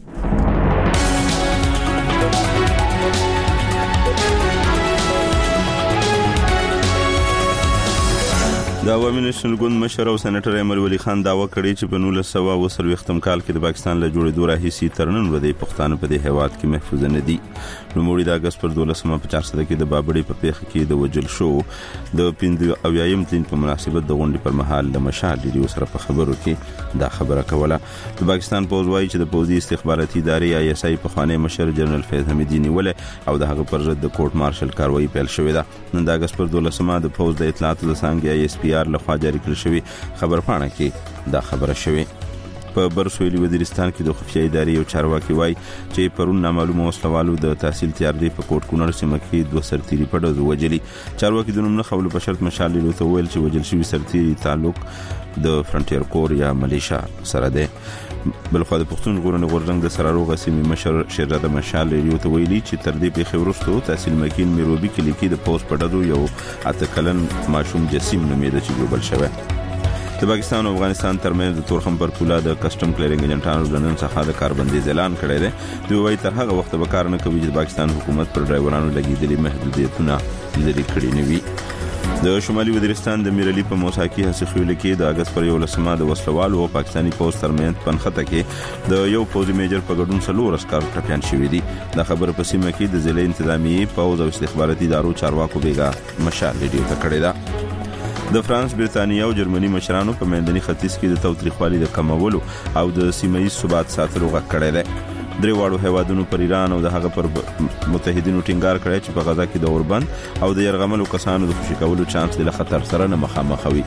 د عوامي نېشنل ګوند مشر او سېنیټر ایمل ولی خان داوا کړی چې په نولس سوه اوه څلوېښتم کال کې د پاکستان له جوړېدو راهیسې تر نن ورځې پښتانه په دې هېواد کې محفوظ نه دي. نوموړي د اګست پر دولسمه په چارسده کې د بابړې په پیښه کې د وجل شو د پنځه اویایم دین په مناسبت د غونډې پر مهال د مشال ریډیو سره په خبرو کې دا خبره کوله. د پاکستان پوز وایي چې د پوزي استخباراتي ادارې آی اس آی په خوانی مشر جنرال فیض حمیدی نیولې او د هغه پر ضد د کورټ مارشل کاروایی پیل شوې ده. نن د اګست پر دولسمه د پوز د اطلاعاتو د څانګې آی اس پی آر لخوا جاری کړل شوی خبر پاڼه کې دا خبره شوې. په برسویلي وزیرستان کې د خفیه ادارې یو چارواکي وایي چې پرون نامعلومه وسلوالو د تحصیل تیار دی په کوټ کونړ سیمه کې دوه سرتیري په ډزو وجلي. چارواکي د نوم نه خولو په شرط مشال له ته ویل چې وجل شوی سرتیري تعلق د فرنټیر کور یا ملیشیا سره دی. بلخو د پښتون ژغورنې غورځنګ د سراروغه سیمې مشر شیرزاده مشال ریډیو ته ویلي چې تر دې پیښې وروسته تحصیل مکین میروبي کلی کې د پوس په ډزو یو اته کلن ماشوم جسیم نومیده چې جوړ شوی. د پاکستان او افغانستان ترمنځ د تورخم پر پوله د کسٹم کلیرینګ ایجنټانو د نن څخه د کاربندیز اعلان کړی دی. دوی وایي تر هغه وخت به کار نه کوي چې د پاکستان حکومت پر ډرایورانو لګېدلي محدودیتونه لرې کړي نه وي. د شمالي وزیرستان د میرعلي په موساکي حسخیول کې د اګست پر یولسمه د وسلوالو او پاکستاني پوز ترمنځ پنخته کې د یو پوزي میجر په ګډون څلور عسکر ټپيان شوي دي. دا خبر په سیمه کې د ضلع انتظامی پوز او استخباراتي ادارو چارواکو بیګا مشال ریډیو ته کړی ده. د فرانس، برتانیا او جرمني مشرانو په منځني ختیځ کې د تاوتریخوالي د کمولو او د سیمه ییز ثبات ساتلو غږ کړی دی. درې واړو هیوادونو پر ایران او د هغه پر متحدینو ټینګار کړی چې په غزا کې د اوربند او د يرغملو کسانو د خوشي کولو چانس د خطر سره نه مخامخ وي.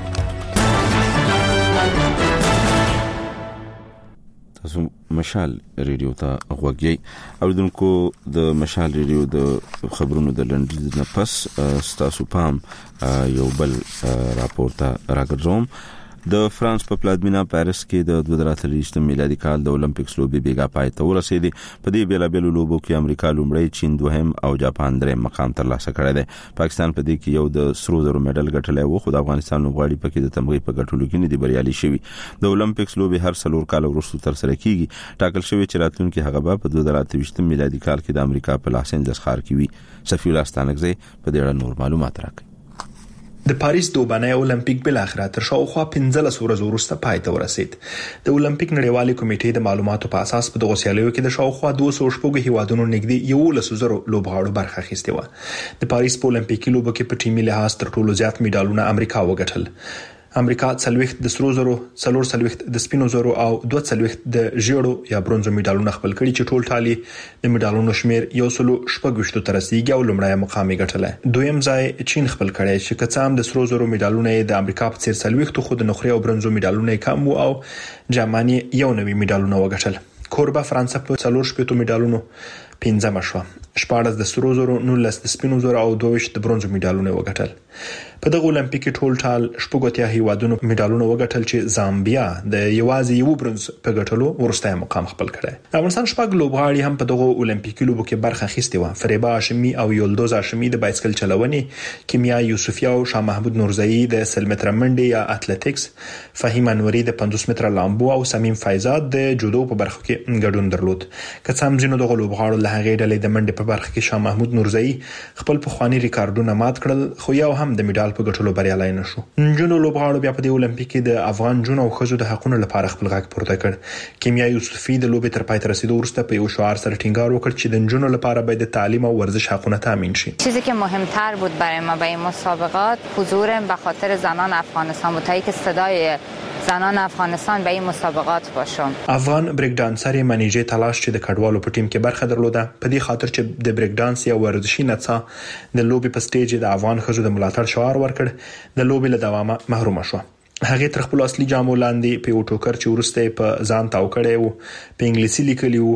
تاسو مشال ریډیو ته غوږی اوریدونکو. د مشال ریډیو د خبرونو د لنډیز نه پس تاسو پام یو بل راپور ته راګرځوم. د فرانس په پلازمینا پاریس کې د دوه زره اتلسم میلادي کال د اولمپیکس لوبې بیګا پای ته ورسېدې. په دې بیلابېلو لوبو کې امریکا لومړی، چین دوهم او جاپان دریم مقام ترلاسه کړی دی. پاکستان په دې کې یو د سرو زرو میډل ګټلی و، خو د افغانستان لوبغاړي پکې د تمغې په ګټلو کې نه دي بریالي شوي. د اولمپیکس لوبې هر څلور کال وروسته ترسره کیږي. ټاکل شوی چې راتلونکي هغه به په دوه زره اتلسم میلادي کال کې د امریکا په لاس انجلس ښار کې وي. صفی الله ستانکزی په دې اړه نور معلومات راکړي. د پاریس دوبنۍ اولمپیک بل اخر تر شاوخوا پنځلس ورځې وروسته پای ته ورسید. د اولمپیک نړیوالې کمیټې د معلوماتو په اساس په دغه سیالیو کې د شاوخوا دوه سوه شپږ هیوادونو نږدې یو لس زره لوبغاړو برخه اخیستې و. د پاریس په اولمپیکي لوبو کې په ټیمي لحاظ تر ټولو زیات میډالونه امریکا وګټل. امریکا څلويخت د سرو زرو، څلور څلويخت د سپینو زرو او دوه څلويخت د ژیړو یا برونزو میډالونه خپل کړي چې ټول ټالي د میډالونو شمیر یو سلو شپږ تر رسیدي او لومړی مقام یې ګټل. دویم ځای چین خپل کړي چې کڅام د سرو زرو میډالونه د امریکا په څیر څلويخت خو د نخري او برونزو میډالونه کم وو او جرمني یو نوي میډالونه وګټل. کوربه فرانسه په څلور شپږ میډالونو پنځم شو، شپږ د سرو زرو، نولس د سپینو زرو او دوه د برونزو میډالونه وګټل. په دغه اولمپیک ټول ټال شپږ هیوادونو میډالونه وګټل چې زامبیا د یوازې یو برونز په ګټلو ورسته مقام خپل کړی. افغانستان شپږ لوبغاړي هم په دغه اولمپیکي لوبو کې برخه اخیستې و. فریبا هاشمي او یولدوز هاشمي د بایسکل چلونې، کیمیا یوسفیا او شاه محمود نورزئی د سل متر منډې یا اتلټیکس، فهیم انوري د پنځوس متر لامبو او سمیم فایزاد د جودو په برخه کې ګډون درلود. که څه هم ځینو دغه لوبغاړو له هغې ډلې د منډې په برخه کې شاه محمود نورزئی خپل پخواني ریکارډونه مات کړل، خو یو هم د میډال په ګټلو بریالي نشو. نجونو لوبغاړو بیا په دې اولمپیک کې د افغان جنو او ښځو د حقوقو لپاره خپل غږ پورته کړ. کیمیا یوسفي د لوبې تر پای ته رسیدو وروسته په یو شعار سره ټینګار وکړ چې د نجونو لپاره باید د تعلیم او ورزش حقوق تامین شي. چیزی که مهمتر بود برای ما برای مسابقات حضور به خاطر زنان افغانستان بود، تا اینکه صدای زنان افغانستان به این مسابقات باشم. افغان بریک دانسر منیجه تلاش چې د کډوالو په ټیم کې برخه درلوده، په دې خاطر چې د بریک دانس یا ورزشي نڅا د لوبې په سټیج د افغان ښځو د ملاتړ شعار ورکړ، د لوبې له دوامه محروم شو. هغه تر خپل اصلي جامو لاندې په یو ټوکر چې ورسته په ځان تاو کړي وو، په انګلیسي لیکلی وو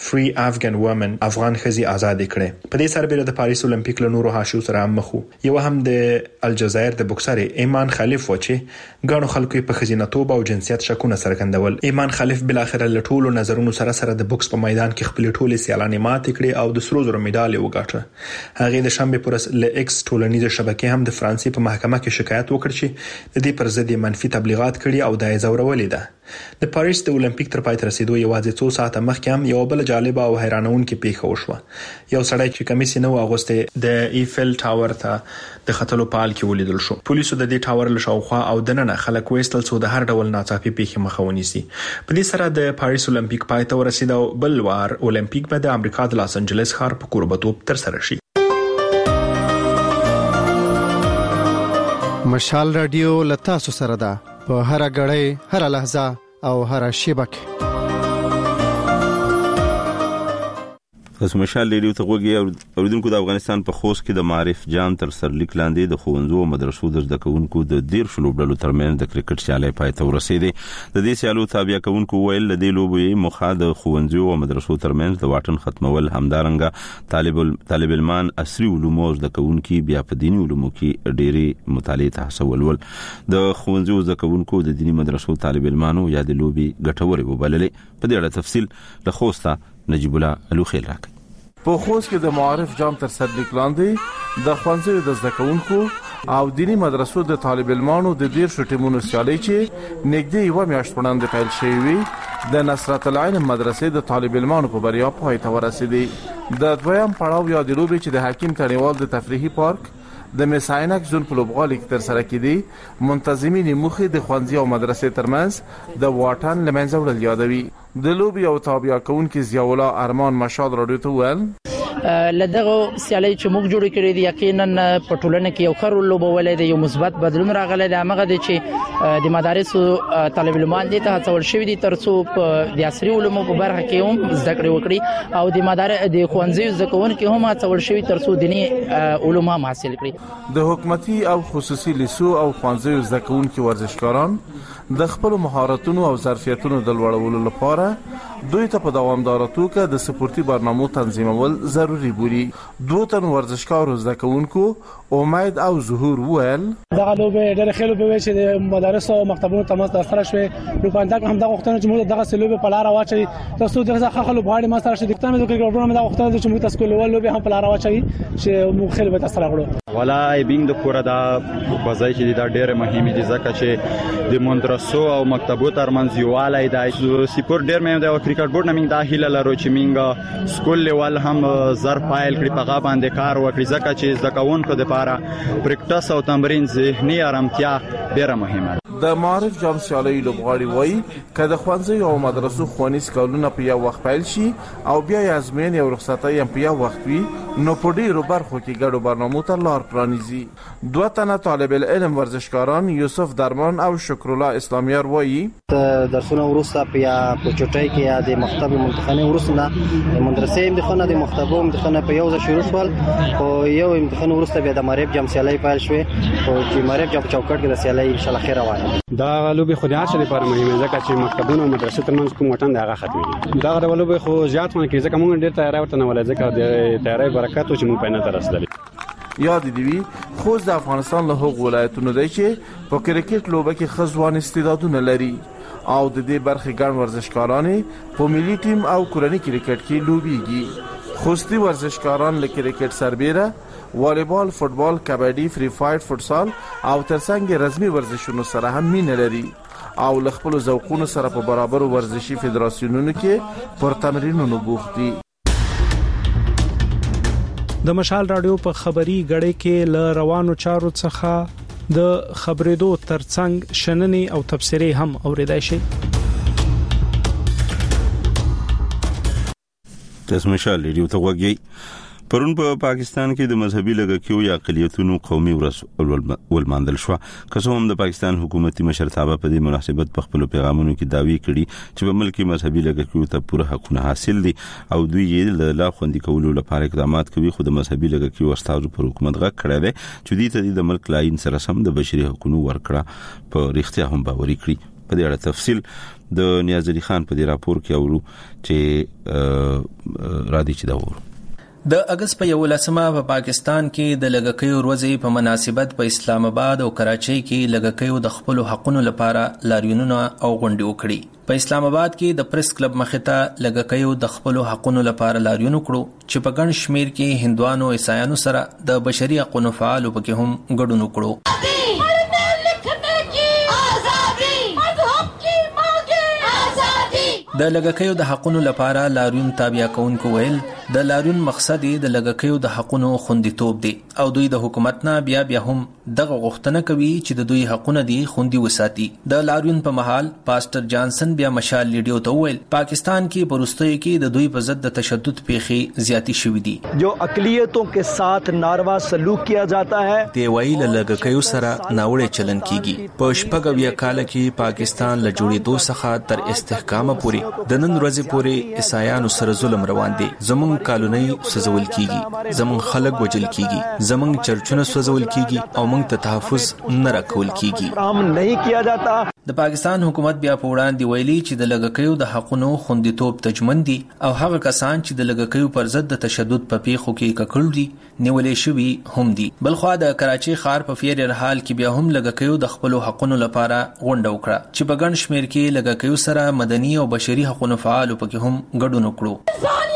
Free Afghan Women افغان ښځې آزاد کړې. په دې سربېره د پاریس اولمپیک له نورو حاشیو سره هم مخ وو. یو هم د الجزایر د بوکسر ایمان خلیف و چې ګڼو خلکو په خزینه‌توب او جنسیت شکونه څرګندول. ایمان خلیف بل اخر له ټولو نظرونو سره سره د بوکس په میدان کې خپل ټولې سیالانې ماتې کړې او د سرو زرو مډال وګاټه. هغه د شنبه پر ل ایکس ټولنیزه شبکې هم د فرانسې په محکمه کې شکایت وکړ چې د دې پر ضد منفي تبلیغات کړي او دای زورولې ده. د پاریس د اولمپیک تر پای ته رسیدو یوازې څو ساعته مخکې هم یو بل جالب او حیرانونکې پیښه وشوه. یو سړی چې کمیس نه و اغوسته د ایفل ټاور ته د خطلو پال کې ولیدل شو. پولیسو د دې ټاور له شاوخوا او دننه خلک وېستل څو د هر ډول ناڅاپي پیښې مخه ونیسي. په دې سره د پاریس اولمپیک پای ته ورسید او بل وار اولمپیک به د امریکا د لاس انجلس ښار په کوربتوب تر سره شي. مشال رادیو لتا سو سره ده په هر غړې هر لحظه او هر شیبه کې. اس مشال رادیو ته وګورئ اوریدونکو د افغانستان په خوست کې د معرف جام تر سرلیک لاندې د ښوونځو او مدرسو د زده کوونکو د ډیر شلو ډلو ترمنځ د کرکټ سیالۍ پای ته ورسېدې. د دې سیالو تابع کوونکو ویل د دې لوبې مخه د ښوونځو او مدرسو ترمنځ د واټن ختمول همدارنګه طالب طالب علمان عصري علومو زده کوونکو بیا په دیني علومو کې ډېری مطالعه ته هڅول. د ښوونځو زده کوونکو د دیني مدرسو طالب علمانو یا د لوبې ګټورې وبللې. په دې اړه تفصیل له خوسته نجیب الله الوخیل راکړي. په خوست کې د معارف جام تر سرلیک لاندې د ښوونځیو د زده کوونکو او دینی مدرسو د طالب علمانو د ډیر شټیمونو سیالي چې نږدې یو میاشت وړاندې پیل شوې وي د نصرت العین مدرسې د طالب علمانو په بریا پای ته ورسېدې. د دویم پړاو یا د لوبې چې د حکیم تڼیوال د تفریحي پارک د میساینک زون په لوبغالي کې تر سره کېدی منتظمین مخې د ښوونځي او مدرسې ترمنځ د واټن لمنځه وړل یادوي. د لوبې او تابع کوونکو ضیاء الله ارمان مشال رادیو ته ویل لدغه سیالي چې موږ جوړ کړی دی یقینا په ټولنه کې یو خر لوبولې دی یو مثبت بدلون راغلی دی. هغه د چې د مدارسو طالب علمان دي ته هڅول شوی دي ترڅو په د عصري علومو په برخه کې هم زده کړې وکړي او د مدارس د ښوونځي زده کوونکو هم هڅول شوی ترڅو دینی علوم هم حاصل کړي. د حکومتي او خصوصي لیسو او ښوونځي زده کوونکو ورزشکاران د خپل مهارتونو او ظرفیتونو د لوړولو لپاره دوی ته په دوامداره توګه د سپورتي برنامو تنظیمول ضروري بولي. دوه تن ورزشکارو زده کوونکو امید او ظهور ویل دغه لوبه ډېر خلک به چې د مدارس او مکتبونو تماس تر سره شوي نو پانداک هم دغه وختونه چې موږ دغه سلوبه په لار واچي تاسو دغه خلک غواړي ما سره شي دکتانه د کرکټونو دغه وختونه چې موږ تاسو کول لوبه هم په لار واچي چې موږ خلک به تاسو راغړو. ولای بینګ د کوره دا بځای چې دا ډېر مهمه دي ځکه چې د مدرسو او مکتبو ترمنځ یووالی دی. سپورت ډېر مهم دی او کرکټ بورډ نمینګ دا هیله لرو چې مینګ سکول لیول هم زر فایل کړي په غا باندې کار وکړي ځکه چې زکاونکو د لپاره پریکټس او تمرین ذهني آرامتیا ډېره مهمه ده. د معارف جام سیالي لوبغاړي وایي که د ښوونځیو او مدرسو ښوونیز کارونه په یو وخت پیل شي او بیا یې ازموینې او رخصتۍ هم په یو وخت وي نو په ډېرو برخو کې ګډو برنامو ته لار پرانیزي. دوه تنه طالب العلم ورزشکاران یوسف درمان او شکرالله اسلامیار وایي درسونه وروسته په یا په چټای کې یا د مکتب امتحاني وروسته د مدرسې امتحان د مکتب امتحان په یو ځای شروع شول او یو امتحان وروسته بیا د معارف جام سیالي پیل شوه او چې معارف جام چوکاټ کې د سیالي ان شاء الله خیر روانه دا لوبي خو د هر څه لپاره مهمه ځکه چې مکتبونه او مدرسې ترمنځ کوم وطن دغه ختمي دا د لوبي خو زیات مونږ کې ځکه مونږ ډېر تیاری ورته نه ولای ځکه د تیاری برکت چې مونږ په نه ترسدل. یاد دی وی خوست د افغانستان له هغو ولایتونو دی چې په کرکټ لوبه کې خزوان استعدادونه لري او د دې برخې ګڼ ورزشکاران په ملي ټیم او کورنۍ کرکټ کې لوبيږي. خوستي ورزشکاران له کرکټ سربېره والیبال، فوتبال، کبډي، فری فایټ، فوتسال او ترڅنګ رسمي ورزشونو سره هم مینه لري او له خپل ذوقونو سره په برابر ورزشي فدراسیونونو کې پر تمرینونو بوخت دي. د مشال رادیو په خبري غړې کې ل روانو چارو څخه د خبرېدو ترڅنګ شننې او تبصرې هم اوریدای شي. د مشال رادیو ته وګورئ. پرون په پا پاکستان کې د مذهبي لږکیو یا اقلیتونو قومي ورځ ولمانځل شو. که څه هم د پاکستان حکومتي مشرتابه په دې مناسبت په خپل پیغامونو کې داوی کړي چې په ملک کې مذهبي لږکیو ته پوره حقونه حاصل دي او دوی یې لا خوندي کولو لپاره اقدامات کوي، خو د مذهبي لږکیو استازو پر حکومت غږ کړی دی چې دوی ته د ملک لاین سره سم د بشري حقوقو ورکړه په رښتیا هم باوري کړي. په دې اړه تفصیل د نیاز علي خان په دې راپور کې اورو چې را دي چې دا وره د اگست په یولسمه په پاکستان کې د لګکیو ورځې په مناسبت په اسلام آباد او کراچۍ کې لګکیو د خپل حقونو لپاره لاریونونه او غونډې وکړي. په اسلام آباد کې د پریس کلب مخته لګکیو د خپل حقونو لپاره لاریون وکړو چې په ګڼ شمیر کې هندوانو او عیسایانو سره د بشري حقوقو فعالو پکې هم ګډون وکړو. د لګکیو د حقونو لپاره لاریون تابع کونکو ویل د لاریون مقصد د لګکیو د حقونو خوندیتوب دی او دوی د حکومت نه بیا بیا هم دغه غوښتنه کوي چې د دوی حقونه دي خوندي وساتي. د لاریون په محل پاستر جانسن بیا مشال لیډیو ته ویل پاکستان کې پرستوي کې د دوی په ضد د تشدد پیخي زیاتی شوې دي جو اقلیتوں کے ساتھ ناروا سلوک کیا جاتا ہے. دی ویل لګکیو سره ناوړه چلن کیږي. په شپږ کال کې پاکستان له جوړېدو څخه تر استحکام پورې د نن ورځې پورې عیسایانو سره ظلم روان دي. زمون کالونی سوځول کیږي، زمون خلک وجل کیږي، زمون چرچونه سوځول کیږي او موږ ته تحفظ نه راکول کیږي. نہیں کیا جاتا. د پاکستان حکومت بیا په وړاندې ویلي چې د لګکیو د حقونو خوندیتوب تضمین دي او هغه کسان چې د لګکیو پر ضد د تشدد په پیښو کې ککړ دي نیولې شوی هم دي. بلخوا د کراچي ښار په فیر حال کې بیا هم لګکیو د خپل حقونو لپاره غونډه وکړه چې په ګڼ شمیر کې لګکیو سره مدني او بشري حقوقو فعالو پکې هم ګډون وکړو.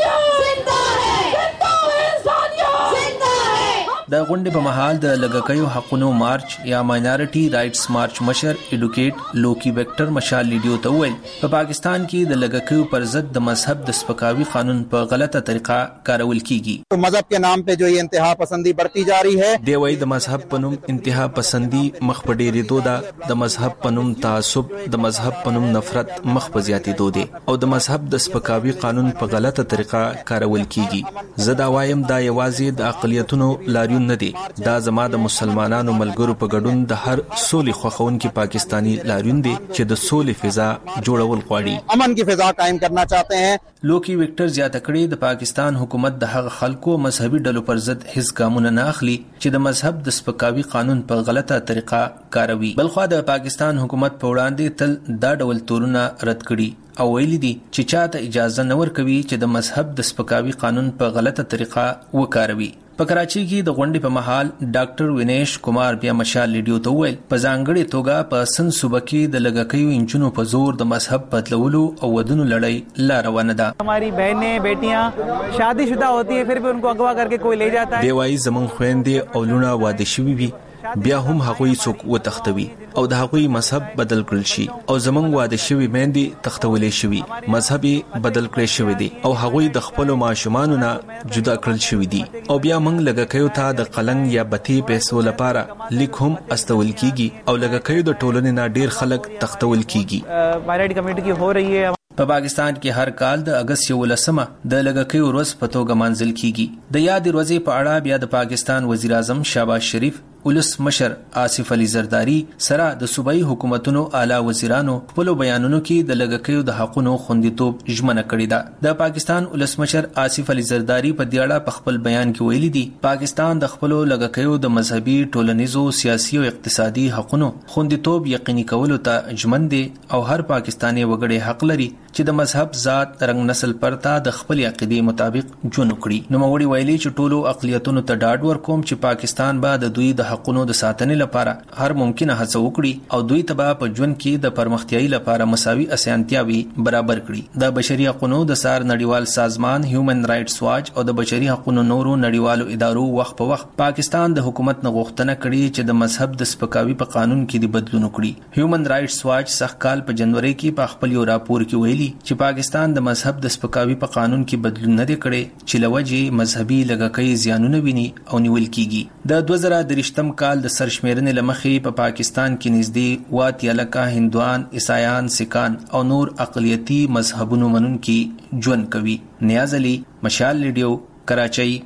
د غونډې په محل د لګکیو حقونو مارچ یا ماینورټي رائټس مارچ مشر ایډوکیټ لوکی ویکټر مشال لیډیو ته ویل په پاکستان کې د لګکیو پر ضد د مذهب د سپکاوي قانون په غلطه طریقه کارول کیږي. مذهب کے نام پہ جو یہ انتہا پسندی بڑھتی جا رہی ہے. دی وای د مذهب پنوم انتها پسندی مخ په ډېرې دوده، د مذهب پنوم تعصب، د مذهب پنوم نفرت مخ په زیاتې دوده او د مذهب د سپکاوي قانون په غلطه طریقه کارول کیږي. زه دا وایم دا یوازې د اقلیتونو لاریون نه دی، دا زما د مسلمانانو ملګرو په ګډون د هر سولې خوښونکي پاکستانی لاریون دی چې د سولې فضا جوړول غواړي، امن کی فضا قائم کرنا چاہتے ہیں. لوکی ویکټر زیاته کړي د پاکستان حکومت د هغه خلکو مذهبي ډلو پر ضد هیڅ ګامونه نه اخلي چې د مذهب د سپکاوي قانون په غلطه طریقه کاروي. بلخوا د پاکستان حکومت په وړاندې تل دا ډول تورونه رد کړي او ویلي دي چې چاته اجازه نه ورکوي چې د مذهب د سپکاوي قانون په غلطه طریقه وکاروي. په کراچۍ کې د غونډې په محل ډاکټر وینیش کمار بیا مشال لیډیو ته ویل په ځانګړې توګه په سن صوبه کې د لګکیو انجونو په زور د مذهب بدلولو او ودونو لړۍ لا روانه ده. हमारी बहनें बेटियां शादीशुदा होती है फिर भी उनको अगवा करके कोई ले जाता है. دی وای زمون خويندې او لونه واده شوي وي بیا هم هغوی څوک وتښتوي او د هغوی مذهب بدل کړل شي او زمونږ واده شوي میندې تښتولې شوي، مذهب بدل کړی شوی دی او هغوی د خپلو ماشومانو نه جدا کړل شوي دي او بیا موږ لګکیو ته د قلنګ یا بتې پیسو لپاره لیک هم استول کیږي او لګکیو د ټولنې نه ډیر خلک تښتول کیږي. ماینورټي کمیونټي کې هو رہی ہے. په پاکستان کې هر کال د اگست یولسمه د لګکیو ورځ په توګه منځل کیږي. د یاد ورځې په اړه بیا د پاکستان وزیر اعظم شهباز شریف ولس مشر آصف علي زرداری سره د صوبایي حکومتونو اعلی وزیرانو خپل بیانونو کې د لګکیو د حقونو خوندیتوب ژمنه کړې ده. د پاکستان ولس مشر آصف علي زرداری په دې اړه په خپل بیان کې ویلي دي پاکستان د خپل لګکیو د مذهبي، ټولنیزو، سیاسي او اقتصادي حقونو خوندیتوب یقیني کولو ته ژمن دي او هر پاکستاني وګړی حق لري چې د مذهب، ذات، رنگ، نسل پرته د خپل عقیدې مطابق ژوند وکړي. نو موږ ویلي چې ټولو اقلیتونو ته ډاډ ورکوم چې پاکستان به د دوی د حقونو د ساتنې لپاره هر ممکنه هڅه وکړي او دوی ته په ژوند کې د پرمختیايي لپاره مساوي اسانتیاوي برابر کړي. د بشري حقوقو د سار نړیوال سازمان هیومن رائټس واچ او د بشري حقوقو نورو نړیوالو ادارو وخت په وخت پاکستان د حکومت نه غوښتنه کړې چې د مذهب د سپکاوي په قانون کې د بدلون وکړي. هیومن رائټس واچ سخت کال په جنوري کې په خپل یو راپور کې ویلي چې پاکستان د مذهب د سپکاوي په قانون کې بدلون نه دی کړی چې لوجه مذهبي لګکۍ زیانونه ویني او نیول کیږي. د دوه زره درې کال د سرشمیرنې لمخې په پا پاکستان کې نږدې واته لکه هندوان، عیسایان، سکان او نور اقلیتي مذهبونو منونکي ژوند کوي. نیاز علي، مشال لیډیو، کراچۍ.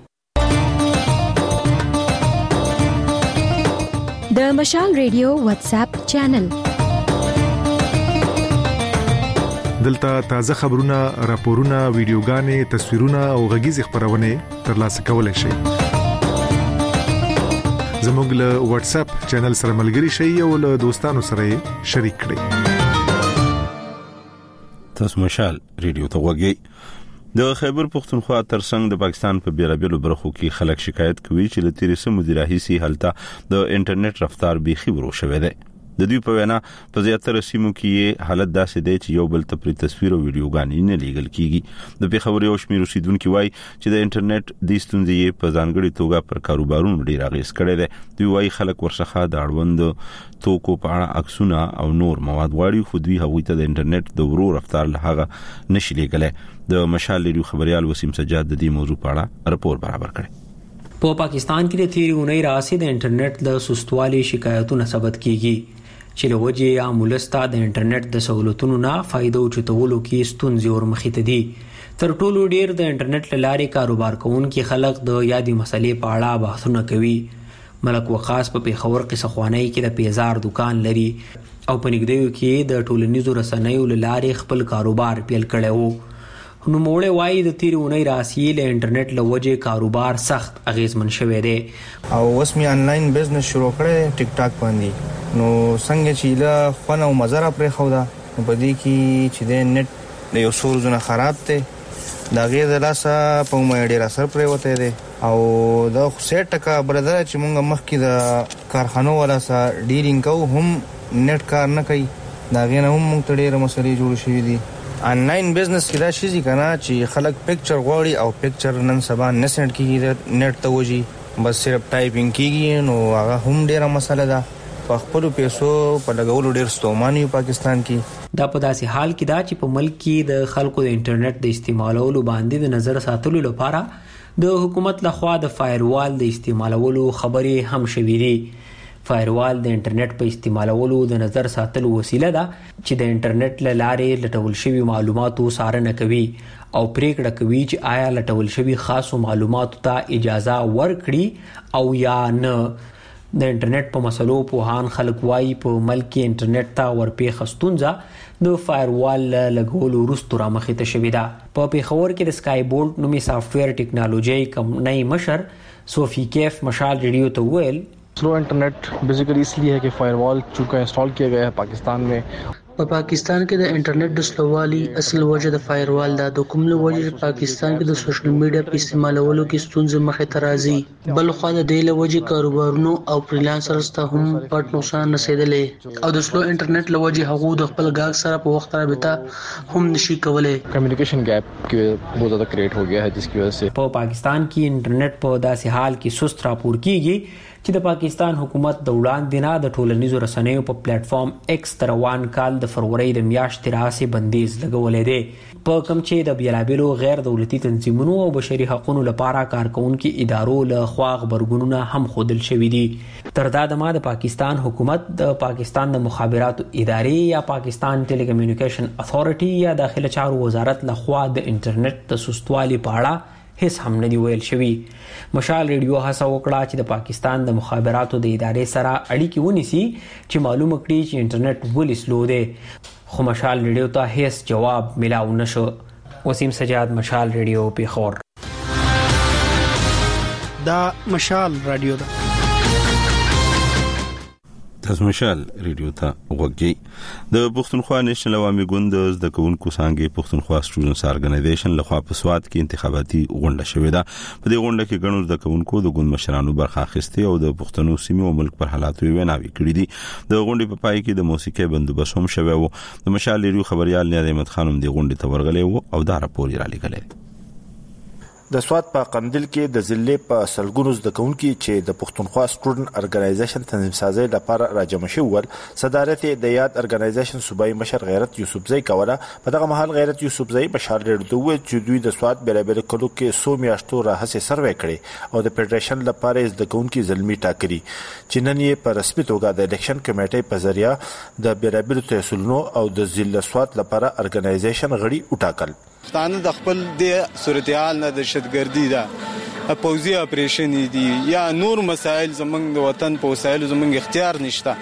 د مشال ریډیو واتس اپ چینل دلته تازه خبرونه، راپورونه، ویډیوګانې، تصویرونه او غږیز خبرونه ترلاسه کولای شئ. زموږ له واتس اپ چینل سره ملګري شئ او له دوستانو سره شریک کړئ. تاسو مشال ریډیو ته وګورئ. د خیبر پختونخوا ترڅنګ د پاکستان په بیلابیلو برخو کې خلک شکایت کوي چې له تیرې سمو د راهیسي حالت د انټرنیټ رفتار بيخي ورو شوی دی. د دوی په وینا په زیاتره سیمو کې حالت داسې دی چې یو بل ته پر تصویر او ویډیوګانې نه لیږل کیږي. د پیښور یو شمېر اوسیدونکو وایي چې د انټرنیټ د ستونزې په ځانګړي توګه پر کاروبارونو ډیر اغیز کړی دی. دوی وایي خلک ورڅخه د اړوند توکو په اړه عکسونه او نور مواد غواړي، خو دوی هغوی ته د انټرنیټ د ورو رفتار له هغه نشي لیږلی. د مشال ریډیو خبريال وسیم سجاد د دې موضوع په اړه راپور برابر کړی. په پاکستان کې د تیرې اونۍ راځي د انټرنیټ د سستوالي شکایتونه ثبت کیږي چې له وجې عام ولسته د انټرنیټ د سہولتونو نه فائدو چتولو کې ستونزې ورمخې ته دي. تر ټولو ډیر د انټرنیټ لارې کاروبار کوونکي خلک د یادې مسلې په اړه بحثونه کوي. ملک وقاص په پیښور کې سخوانۍ کې د پیزار دکان لري او په نږدې کې د ټولنیزو رسنیو لارې خپل کاروبار پیل کړی وو. نو موړې وایي د تیرې اونۍ راسي له انټرنیټ له وجې کاروبار سخت اغیزمن شوی دی او اوس می انلاین بزنس شروع کړی ټیک ټاک باندې. نو څنګه چې له خونه او مزره پرې خو دا په دې کې چې د نت د یو سورزونه خراب دی دا غیر د لاسه په مې ډیر اثر پرې وته دی او دا سیټ ټکا برادر چې موږ مخکې د کارخانو ولا سره ډیلینګ کوو هم نت کار نه کوي. دا غیر هم موږ ته ډیر مسلې جوړ شوې دي. آنلاین بزنس کې دا شي کنه چې خلک پکچر غواړي او پکچر نن سبا نسنټ کیږي نت ته وږي بس صرف ټایپینګ کیږي نو هغه هم ډیره مسله ده. په خپل پیسو په لګولو ډیر ستوماني پاکستان کې. دا په داسې حال کې دا چې په ملک کې د خلکو د انټرنیټ د استعمالولو باندې د نظر ساتلو لپاره د حکومت لخوا د فایروال د استعمالولو خبرې هم شوې دي. فایروال د انټرنیټ په استعمالولو د نظر ساتلو وسیله ده چې د انټرنیټ له لارې لټول شوی معلوماتو څارنه کوي او پریکړه کوي چې آیا لټول شوی خاصو معلوماتو ته اجازه ورکړي او یا نه. د انټرنیټ په مسلو پوهان خلک وایي په ملک کې انټرنیټ ته ورپېښه ستونزه د فایروال لګولو وروسته رامخې ته شوې ده. په پیښور کې د سکای بولټ نومي سافټویر ټیکنالوژي کمپنۍ مشر صوفی کیف مشال ریډیو ته ویل स्लो इंटरनेट बेसिकली इसलिए है कि फायरवॉल चूँकि इंस्टॉल किया गया है पाकिस्तान में. په پاکستان کې د انټرنیټ د سلووالي اصل وجه د فایروال دا د کوم له وجه پاکستان کې د سوشل میډیا په استعمالولو کې ستونزې مخې ته راځي. بل خو د دې له وجه کاروبارونو او فریلانسرز ته هم پټ نقصان رسیدلې او د سلو انټرنیټ له وجه هغه د خپل گاهک سره په وخت رابطه هم نشي کولای. کمیونیکیشن گیپ کې بہت زیادہ کریټ ہو گیا ہے جس کی وجہ سے په پاکستان کې انټرنیټ په داسې حال کې سست راپور کیږي چې د پاکستان حکومت د وړاندې نه د ټولنیزو رسنیو په پلیټ فارم ایکس تر روان کال د فروری د میاشتې راهیسې بندیز لګولې دی. په کوم چې د بیلابیلو غیر دولتي تنظیمونو او بشري حقوقو لپاره کارکونکو ادارو له خوا خبرګونونه هم خودل شوې دي. تر دا دمه د پاکستان حکومت د پاکستان د مخابراتو ادارې یا پاکستان ټیلی کمیونیکیشن اتھارټي یا داخله چارو وزارت له خوا د انټرنیټ د سستوالي په اړه هیڅ هم نه دی ویل شوی. مشال ریډیو هڅه وکړه چې د پاکستان د مخابراتو د ادارې سره اړیکې ونیسي چې معلومه کړي چې انټرنیټ ولې سلو دی، خو مشال ریډیو ته هیڅ جواب ملاو نشو. وسیم سجاد، مشال ریډیو، پیښور. دا مشال رادیو ده. تاسو مشال ریډیو ته وګورئ. د پښتونخوا نېشنل عوامي ګوند د زده کوونکو څنګه پښتونخوا سټوډنټس ارګنایزیشن لخوا په سواد کې انتخاباتي غونډه شوې ده. په دې غونډه کې ګڼو زده کوونکو د ګوند مشرانو برخه اخیسته او د پښتنو سیمې او ملک پر حالاتو ویناوي کړې دي. د غونډې په پای کې د موسیقي بندوبست هم شوی و. د مشال ریډیو خبريال نیاز احمد خانم د غونډې ته ورغلی و او دا راپور یې را لېږلی. د سواد په قندل کې د ضلع په سلګونو زده کوونکي چې د پښتونخوا سټوډنټ ارګنایزیشن تنظیم سازي لپاره راجمع شوي ول صدارت د یاد ارګنایزیشن صوبایي مشر غیرت یوسفزئی کوله. په دغه مهال غیرت یوسفزئی بشار ډېر دوه چې دوی د سواد بیلابل کلو کې سو میاشتو راهسه سروې کړي او د فدریشن لپاره زده کوونکي ځلمي ټاکري چې نن یې په رسمي توګه د الیکشن کمیټې په ذریعہ د بیلابل تحصیلونو او د ضلع سواد لپاره ارګنایزیشن غړي وټاکل. ستانه د خپل د صورتحال نه د شتګردي ده پوزي اپریشن دي یا نور مسائل زمنګ د وطن په وسایل زمنګ اختیار نشته.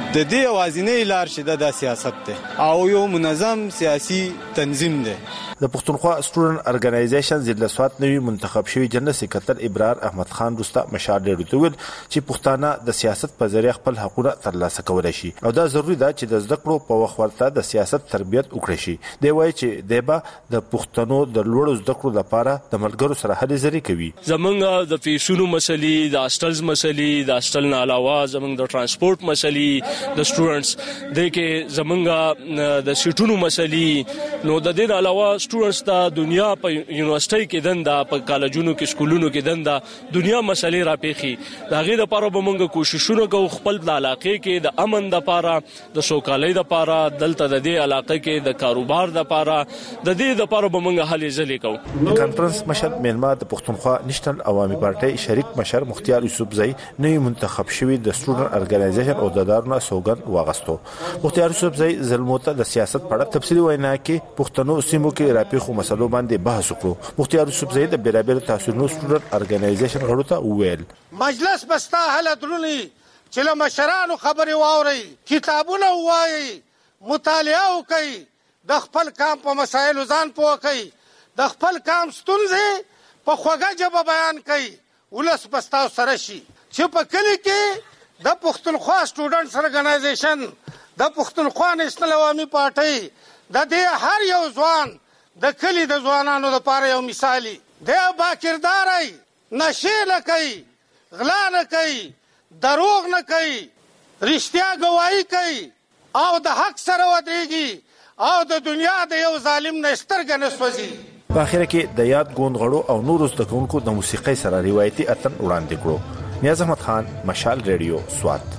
د دې یوازینۍ لار چې د سیاست دی او یو منظم سیاسي تنظیم دی. د پښتونخوا سټوډنټ ارګنایزیشن ضلع سوات نوی منتخب شوی جنرال سکرټر ابرار احمد خان روستا مشال ډېر ویل چې پښتانه د سیاست په ذریعہ خپل حقوق ترلاسه کولای شي او دا ضروری ده چې د زده کړو په وخت ورته د سیاست تربیت وکړي شي. دی وایي چې دیبا د پښتنو د لوړو زده کړو لپاره د ملګرو سره هلې ځلې کوي. زمونږ د فیسونو مسلې، د هاستلز مسلې، د هاستل نه علاوه زمونږ د ترانسپورت مسلې، د سټوډنټس د کې زمونږ د سیټونو مسلې، نو د دې علاوه سټوډنټس د دنیا په یونیورسيټي کې دنده، په کالجونو کې سکولونو کې دنده دنیا مسلې راپېخي. دا غي د لپاره به موږ کوششونه کوو خپل د علاقې کې د امن د لپاره، د سوکالۍ د لپاره، دلته د دې علاقې کې د کاروبار د لپاره، د دې د لپاره به موږ هلې ځلې کوو. د کانفرنس مشر میلمه د پښتونخوا نېشنل عوامي پارټي شریک مشر مختیار یوسفزئی نوی منتخب شوی د سټوډنټ ارګنایزیشن او د دارونه سوګند واغستو. مختیار یوسفزئی زلموته د سیاست په اړه تفصیلي وینا کې پښتنو سیمو کې راپېخو مسلو باندې بحث وکړو. مختیار یوسفزئی د بیرابر تاسو نو سټوډنټ ارګنایزیشن غړو ته وویل مجلس بستا هله درونی چې له مشرانو خبرې واوري، کتابونه وایي، مطالعه وکړي، د خپل کام په مسایلو ځان پوه کړي، د خپل کام ستونزې په خوږه ژبه بیان کړي، ولس بستا سره شي. چې په کلي کې د پښتونخوا سټوډنټس ارګنایزیشن، د پښتونخوا نېشنل عوامي پارټي د دې هر یو ځوان د کلی د ځوانانو لپاره یو مثالي دی. با کرداري، نشې نه کوي، غلا نه کوي، دروغ نه کوي، رښتیا گواہی کوي او د حق سره ودرېږي او د دنیا د یو ظالم نه سترګې نه سوځي. په اخر کې د یاد ګوند غړو او نورو زده کوونکو د موسیقۍ سره روایتي اتن وړاندې کړو. نیاز احمد خان، مشال ریډیو، سوات.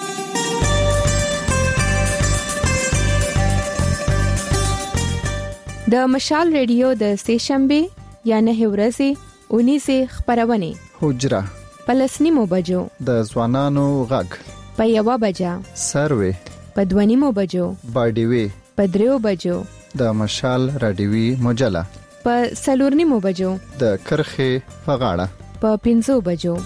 د مشال ریډیو د سهشنبه یا نه ورځې اونیسه خبرونه حجره پلسنیمو بجو د ځوانانو غږ په یوه بجه سروي په دوانیمو بجو باډیوي په دریو بجو د مشال رادیوي مجله په سلورنیمو بجو د کرخه په غاړه په پنځو بجو.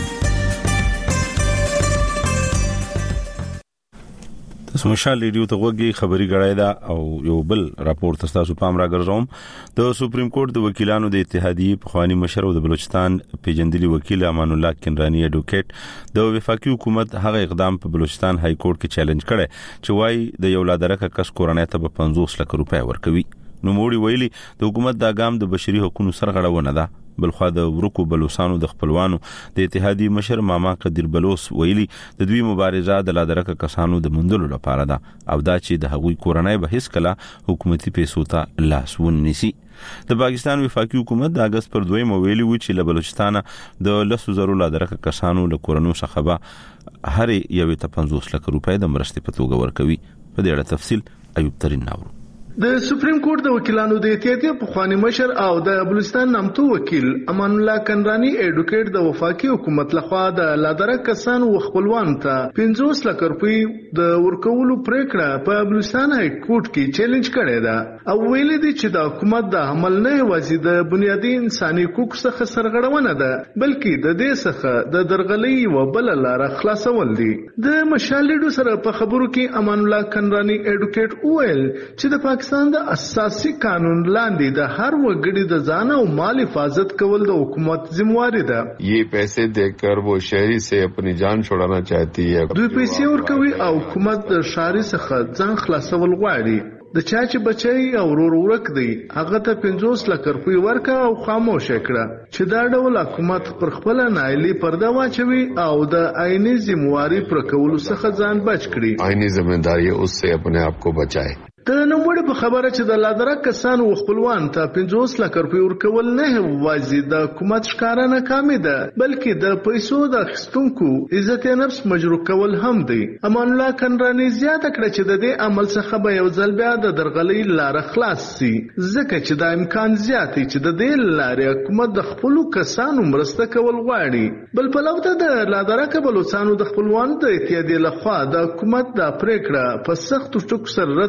تاسو مشال ریډیو ته وګورئ، خبري غړای دا او یو بل راپور تاسو پام را ګرځوم. د سپریم کورټ د وکیلانو د اتحادیې په خواني مشر او د بلوچستان پیجندلي وکیل امان الله کنرانی اډوکیټ د وفاقي حکومت هغه اقدام په بلوچستان های کورټ کې چیلنج کړي چې وایي د یو لادرکه کس کورنۍ ته په پنځوس لک روپۍ ورکوي. نو موړي ویلي د حکومت د اقدام د بشري حقوقو سرغړونه ده. بلخوا د ورکو بلوسانو د خپلوانو د اتحادیې مشر ماما قدیر بلوس ویلي د دوی مبارزه د لادرکه کسانو د مندلو لپاره ده او دا چې د هغوی کورنۍ به هیڅ کله حکومتي پیسو ته لاس ونیسي. د پاکستان وفاقي حکومت د اگست پر دویم ویلي و چې له بلوچستان د لسو زرو لادرکه کسانو له کورنو څخه به هر یو ته پنځوس لک روپۍ د مرستې په توګه ورکوي. په دې اړه تفصیل ایوب ترین ناورو. د سپریم کورټ د وکیلانو د اتحادیې په خواني مشر او د بلوچستان نامتو وکیل امان الله کنرانی اډوکیټ د وفاقي حکومت لخوا د لادرک کسانو خپلوان ته پنځوس لک روپۍ د ورکولو پریکړه په بلوچستان های کورټ کې چیلنج کړې ده او ویلي دي چې د حکومت د عمل نه یوازې د بنیادي انساني حقوقو څخه سرغړونه ده بلکې د دې څخه د درغلۍ و بل لار خلاصول دي. د مشال ریډیو سره په خبرو کې امان الله کنرانی اډوکیټ ویل چې د پاکستان د اساسي قانون لاندې د هر وګړي د ځان او مال حفاظت کول د حکومت ذمہواری ده. یہ پیسے دے کر وہ شہری سے اپنی جان چھڑانا چاہتی ہے. دوی پیسې ورکوي او حکومت د شهري څخه ځان خلاصول غواړي. د چا چې بچي او ورور ورک دی هغه ته پنځوس لک روپۍ ورکا او خاموش کړه چې دا ډول حکومت پر خپل نایلی پرده واچوي او د آئینی ذمہواری پر کولو څخه ځان بچ کړي. آئینی ذمہ داری اس سے اپنے آپ کو بچائے. د نوموړي په خبره چې د لادرک کسانو خپلوان ته پنځوس لک روپۍ ورکول نه وایي د حکومت ښکارا ناکامي ده بلکې د پیسو د اخیستونکو عزت نفس مجروح کول هم دی. امان الله کنرانی زیاته کړه چې د دې عمل څخه به یو ځل بیا د درغلۍ لار خلاص شي ځکه چې د امکان زیات دی چې د دې لارې حکومت د خپلو کسانو مرسته کول غواړي. بل په لور د لادرک بلوچستانو د خپلوانو د اتحادیې لخوا د حکومت د پریکړه په سختو ټکو سره رد شوې ده.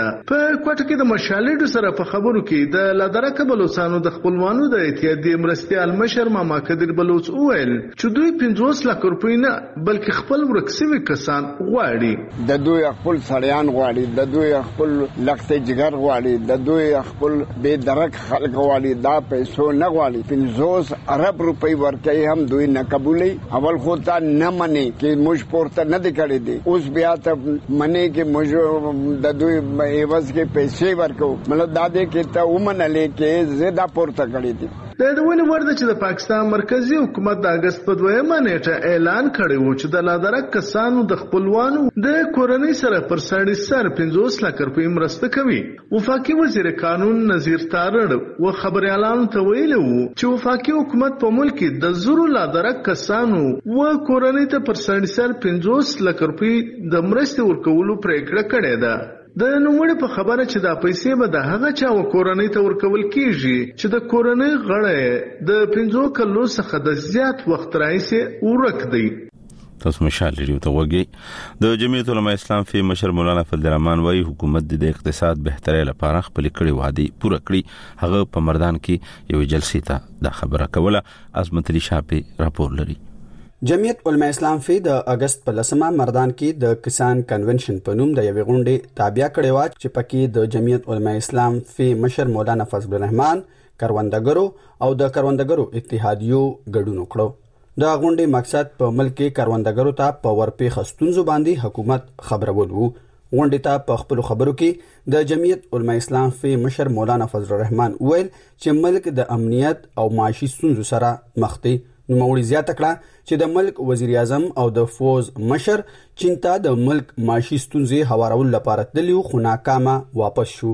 ده. په کوټه کې د مشالډو سره په خبرو کې د لادرکه بلوچستانو د خپلوانو د اتحادیې مرستیال مشر ماما قدر بلوچ وویل چې دوی پنځوس لک روپۍ نه بلکې خپل ورک شوي کسان غواړي. د دوی خپل سړیان غواړي، د دوی خپل لخت جګر غواړي، د دوی خپل بې درک خلک غواړي. دا پیسو نه غواړي، پنځوس ارب روپۍ ورکوي هم دوی نه قبولي. اول خو تا نه مني چې موږ پورته نه دی کړی دی، اوس بیا ته مني چې موږ د دوی عوض کې پیسې ورکو. مطلب دا دی چې ته ومنلې چې زه دا پورته کړی دی. د یادونې وړ ده چې د پاکستان مرکزی حکومت د اګست په دویمه نیټه اعلان کړی و چې د لادرک کسانو د خپلوانو د کورنۍ سره پر سړي سر پنځوس لک روپۍ مرسته کوي. وفاقي وزیر قانون نذیر تارړ و خبريالانو ته ویلي وو چې وفاقي حکومت په ملک کې د زرو لادرک کسانو و کورنۍ ته پر سړي سر پنځوس لک روپۍ د مرستې ورکولو پریکړه کړې ده. د نوموړي په خبره چې دا پیسې به د هغه چا و کورنۍ ته ورکول کیږي چې د کورنۍ غړي د پنځو کلو څخه د زیات وخت راهیسې ورک دی. تاسو مشال لري ته وګي د جمعیت علماء اسلام فی مشر مولانا فضل الرحمن وايي حکومت د اقتصاد بهترۍ لپاره خپل کړي وعده پوره کړي. هغه په مردان کې یو جلسې ته د خبره کوله. عظمت علي شاپي راپور لري. جمعیت علماء اسلام فی د اگست په لسمه مردان کې د کسان کنونشن په نوم د یوې غونډې تابع کړې و چې پکې د جمعیت علماء اسلام فی مشر مولانا فضل الرحمن، کروندګرو او د کروندګرو اتحادیو ګډون وکړو. د غونډې مقصد په ملک کې کروندګرو ته په ورپېښ ستونزو باندې حکومت خبرول وو. غونډې ته په خپل خبرو کې د جمعیت علماء اسلام فی مشر مولانا فضل الرحمن ویل چې ملک د امنیت او معاشي ستونزو سره مخ دی. نوموړي زیاته کړه چې د ملک وزیر اعظم او د فوز مشر چین ته د ملک معاشي ستونزې هوارولو لپاره تللی خو ناکامه واپس شو.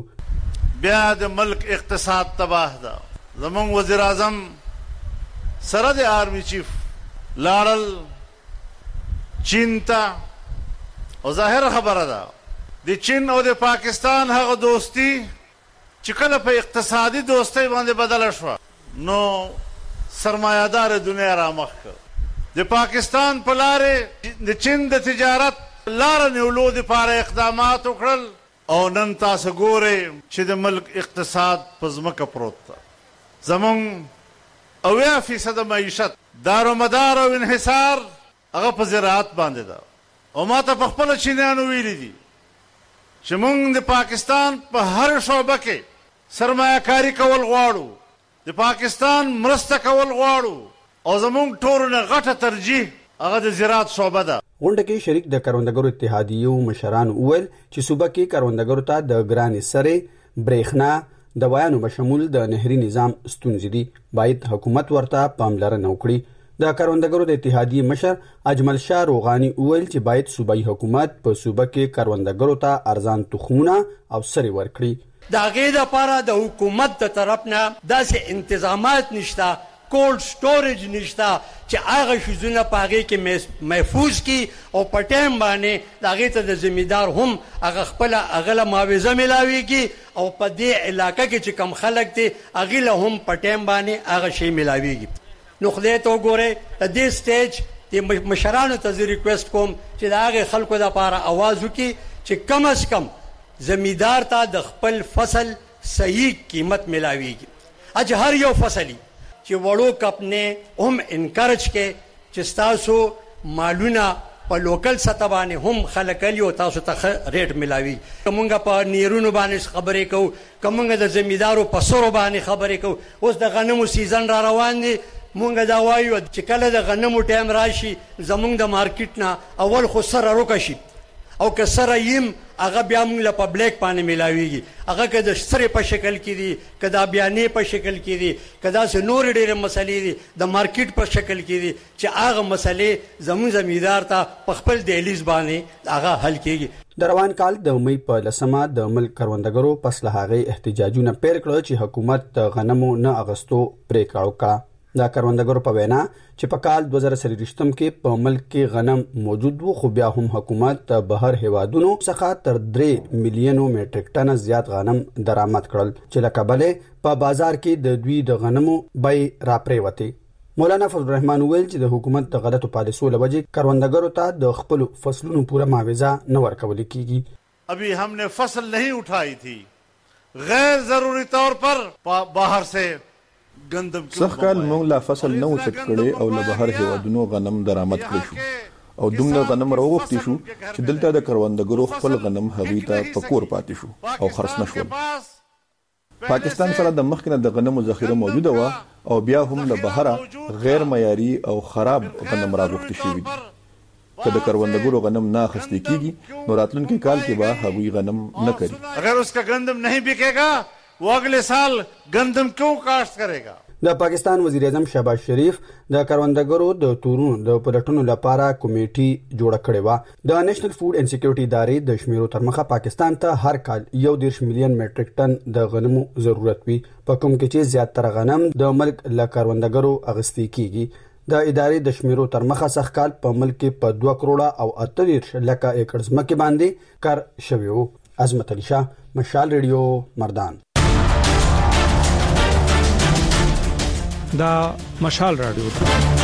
بیا د ملک اقتصاد تباه ده. زمونږ وزیر اعظم سره د آرمی چیف لاړل چین ته، او ظاهر خبره ده د چین او د پاکستان هغه دوستی چې کله په اقتصادي دوستی باندې بدله شوه نو سرمایه‌دار دنیا را مخ کړ. د پاکستان په لارې د چین د تجارت لاره نیولو دپاره اقدامات وکړل او نن تاسو ګورئ چې د ملک اقتصاد په ځمکه پروت ده. زمونږ اویا فیصده معیشت دارومدار او انحصار هغه په زراعت باندې ده. او ما ته په خپله چینیانو ویلي دي چې موږ د پاکستان په هر شعبه کې سرمایه کاري کول غواړو، د پاکستان مرسته کول غواړو، او زمونږ ټولو نه غټه ترجیح هغه د زراعت شعبه ده. غونډه کې شریک د کروندګرو اتحادیو مشران وویل چې صوبه کې کروندګرو ته د ګرانې سرې، برېښنا، دوايانو بشمول د نهري نظام ستونزې دي. باید حکومت ورته پاملرنه وکړي. د کروندګرو د اتحادیې مشر اجمل شاه روغانی وویل چې باید صوبایي حکومت په صوبه کې کروندګرو ته ارزان تخمونه او سرې ورکړي. د هغې دپاره د حکومت د طرف نه داسې انتظامات نشته، کولډ سټوریج نشته چې هغه شیزونه په هغې کې محفوظ کړي او په ټایم باندې د هغې ته د زمیندار هم هغه خپله هغه له معاوضه میلاویږي او په دې علاقه کې چې کم خلک دي هغې له هم په ټایم باندې هغه شی میلاویږي. نو خدای ته وګورئ د دې سټیج د مشرانو ته زه ریکویسټ کوم چې د هغې خلکو دپاره اواز وکړي چې کم از کم زمیندار ته د خپل فصل صحیح قیمت ملاویږي. اج هر یو فصلی چې وړو کپنې هم انکرج کې چې تاسو مالونه په لوکل سطح باندې هم خلک لی او تاسو ته ریټ ملاوي. کومګه په نیرونو باندې خبرې کوو، کومګه د زمیندارو په سرو باندې خبرې کوو. اوس د غنمو سیزن را روان دی، مونږ دا وایو چې کله د غنمو ټایم راشي زمونږ د مارکیټ نه اول خو سره روکه شي او که سره یم هغه بیا موږ له پبلیک باندې ملاویږي. هغه که د سرې په شکل کې دي، که د بیانې په شکل کې دي، که داسې نورې ډېرې مسلې دي د مارکیټ په شکل کې دي چې هغه مسلې زموږ زمیندار ته په خپل دهلیز باندې هغه حل کېږي. د روان کال د مئی په لسمه د ملک کروندګرو پس له هغې احتجاجونه پیل کړل چې حکومت د غنمو نه اغستو پرېکړه وکړه. د کروندګرو په وینا چې په کال دوه زره څلوېښتم کې په ملک کې غنم موجود وو، خو بیا هم حکومت د بهر هیوادونو څخه تر درې میلیونو میټریک ټنه زیات غنم درآمد کړل چې له کبله په بازار کې د دوی د غنمو بیې راپریوتې. مولانا فضل الرحمن ویل چې د حکومت د غلطو پالیسیو له وجې کروندګرو ته د خپل فصلونو پوره معاوضه نه ورکول کیږي. अभी हमने फसल नहीं उठाई थी, गैर जरूरी तौर पर बाहर से गंदम सखकाल موږ لا فصل نه وچت کړي او له بهر هیوادونو غنم درآمد کړی شو او دومره غنم راوغوښتي شو چې دلته د کروندګرو خپل غنم هغوی ته په کور پاتې شو او خرڅ نه شول. پاکستان سره د مخکنه د غنمو ذخیره موجوده وه او بیا هم له بهره غیر معیاري او خراب غنم راغوښتي شوي دي. که د کروندګرو غنم نه اخیستل کیږي نو راتلونکي کال کې به هغوی غنم نه کوي. اگر اس کا گندم نہیں بکے वो अगले साल गंदम क्यों काश्त करेगा. د پاکستان وزیر اعظم شهباز شریف د کروندګرو د تورونو د پلټونو لپاره کمیټي جوړه کړې و. د نېشنل فود اینډ سکیورټي ادارې د شمیرو تر مخه پاکستان ته هر کال یو دیرش میلیون میټریک ټن د غنمو ضرورت وي، په کوم کې چې زیاتره غنم د ملک له کروندګرو اغستې کیږي. د ادارې د شمیرو تر مخه سخت کال په ملک کې په دوه کروڑه او اته دیرش لکه ایکړ ځمکې باندې کار شوی و. عظمت علي شاه، مشال ریډیو، مردان. دا مشال رادیو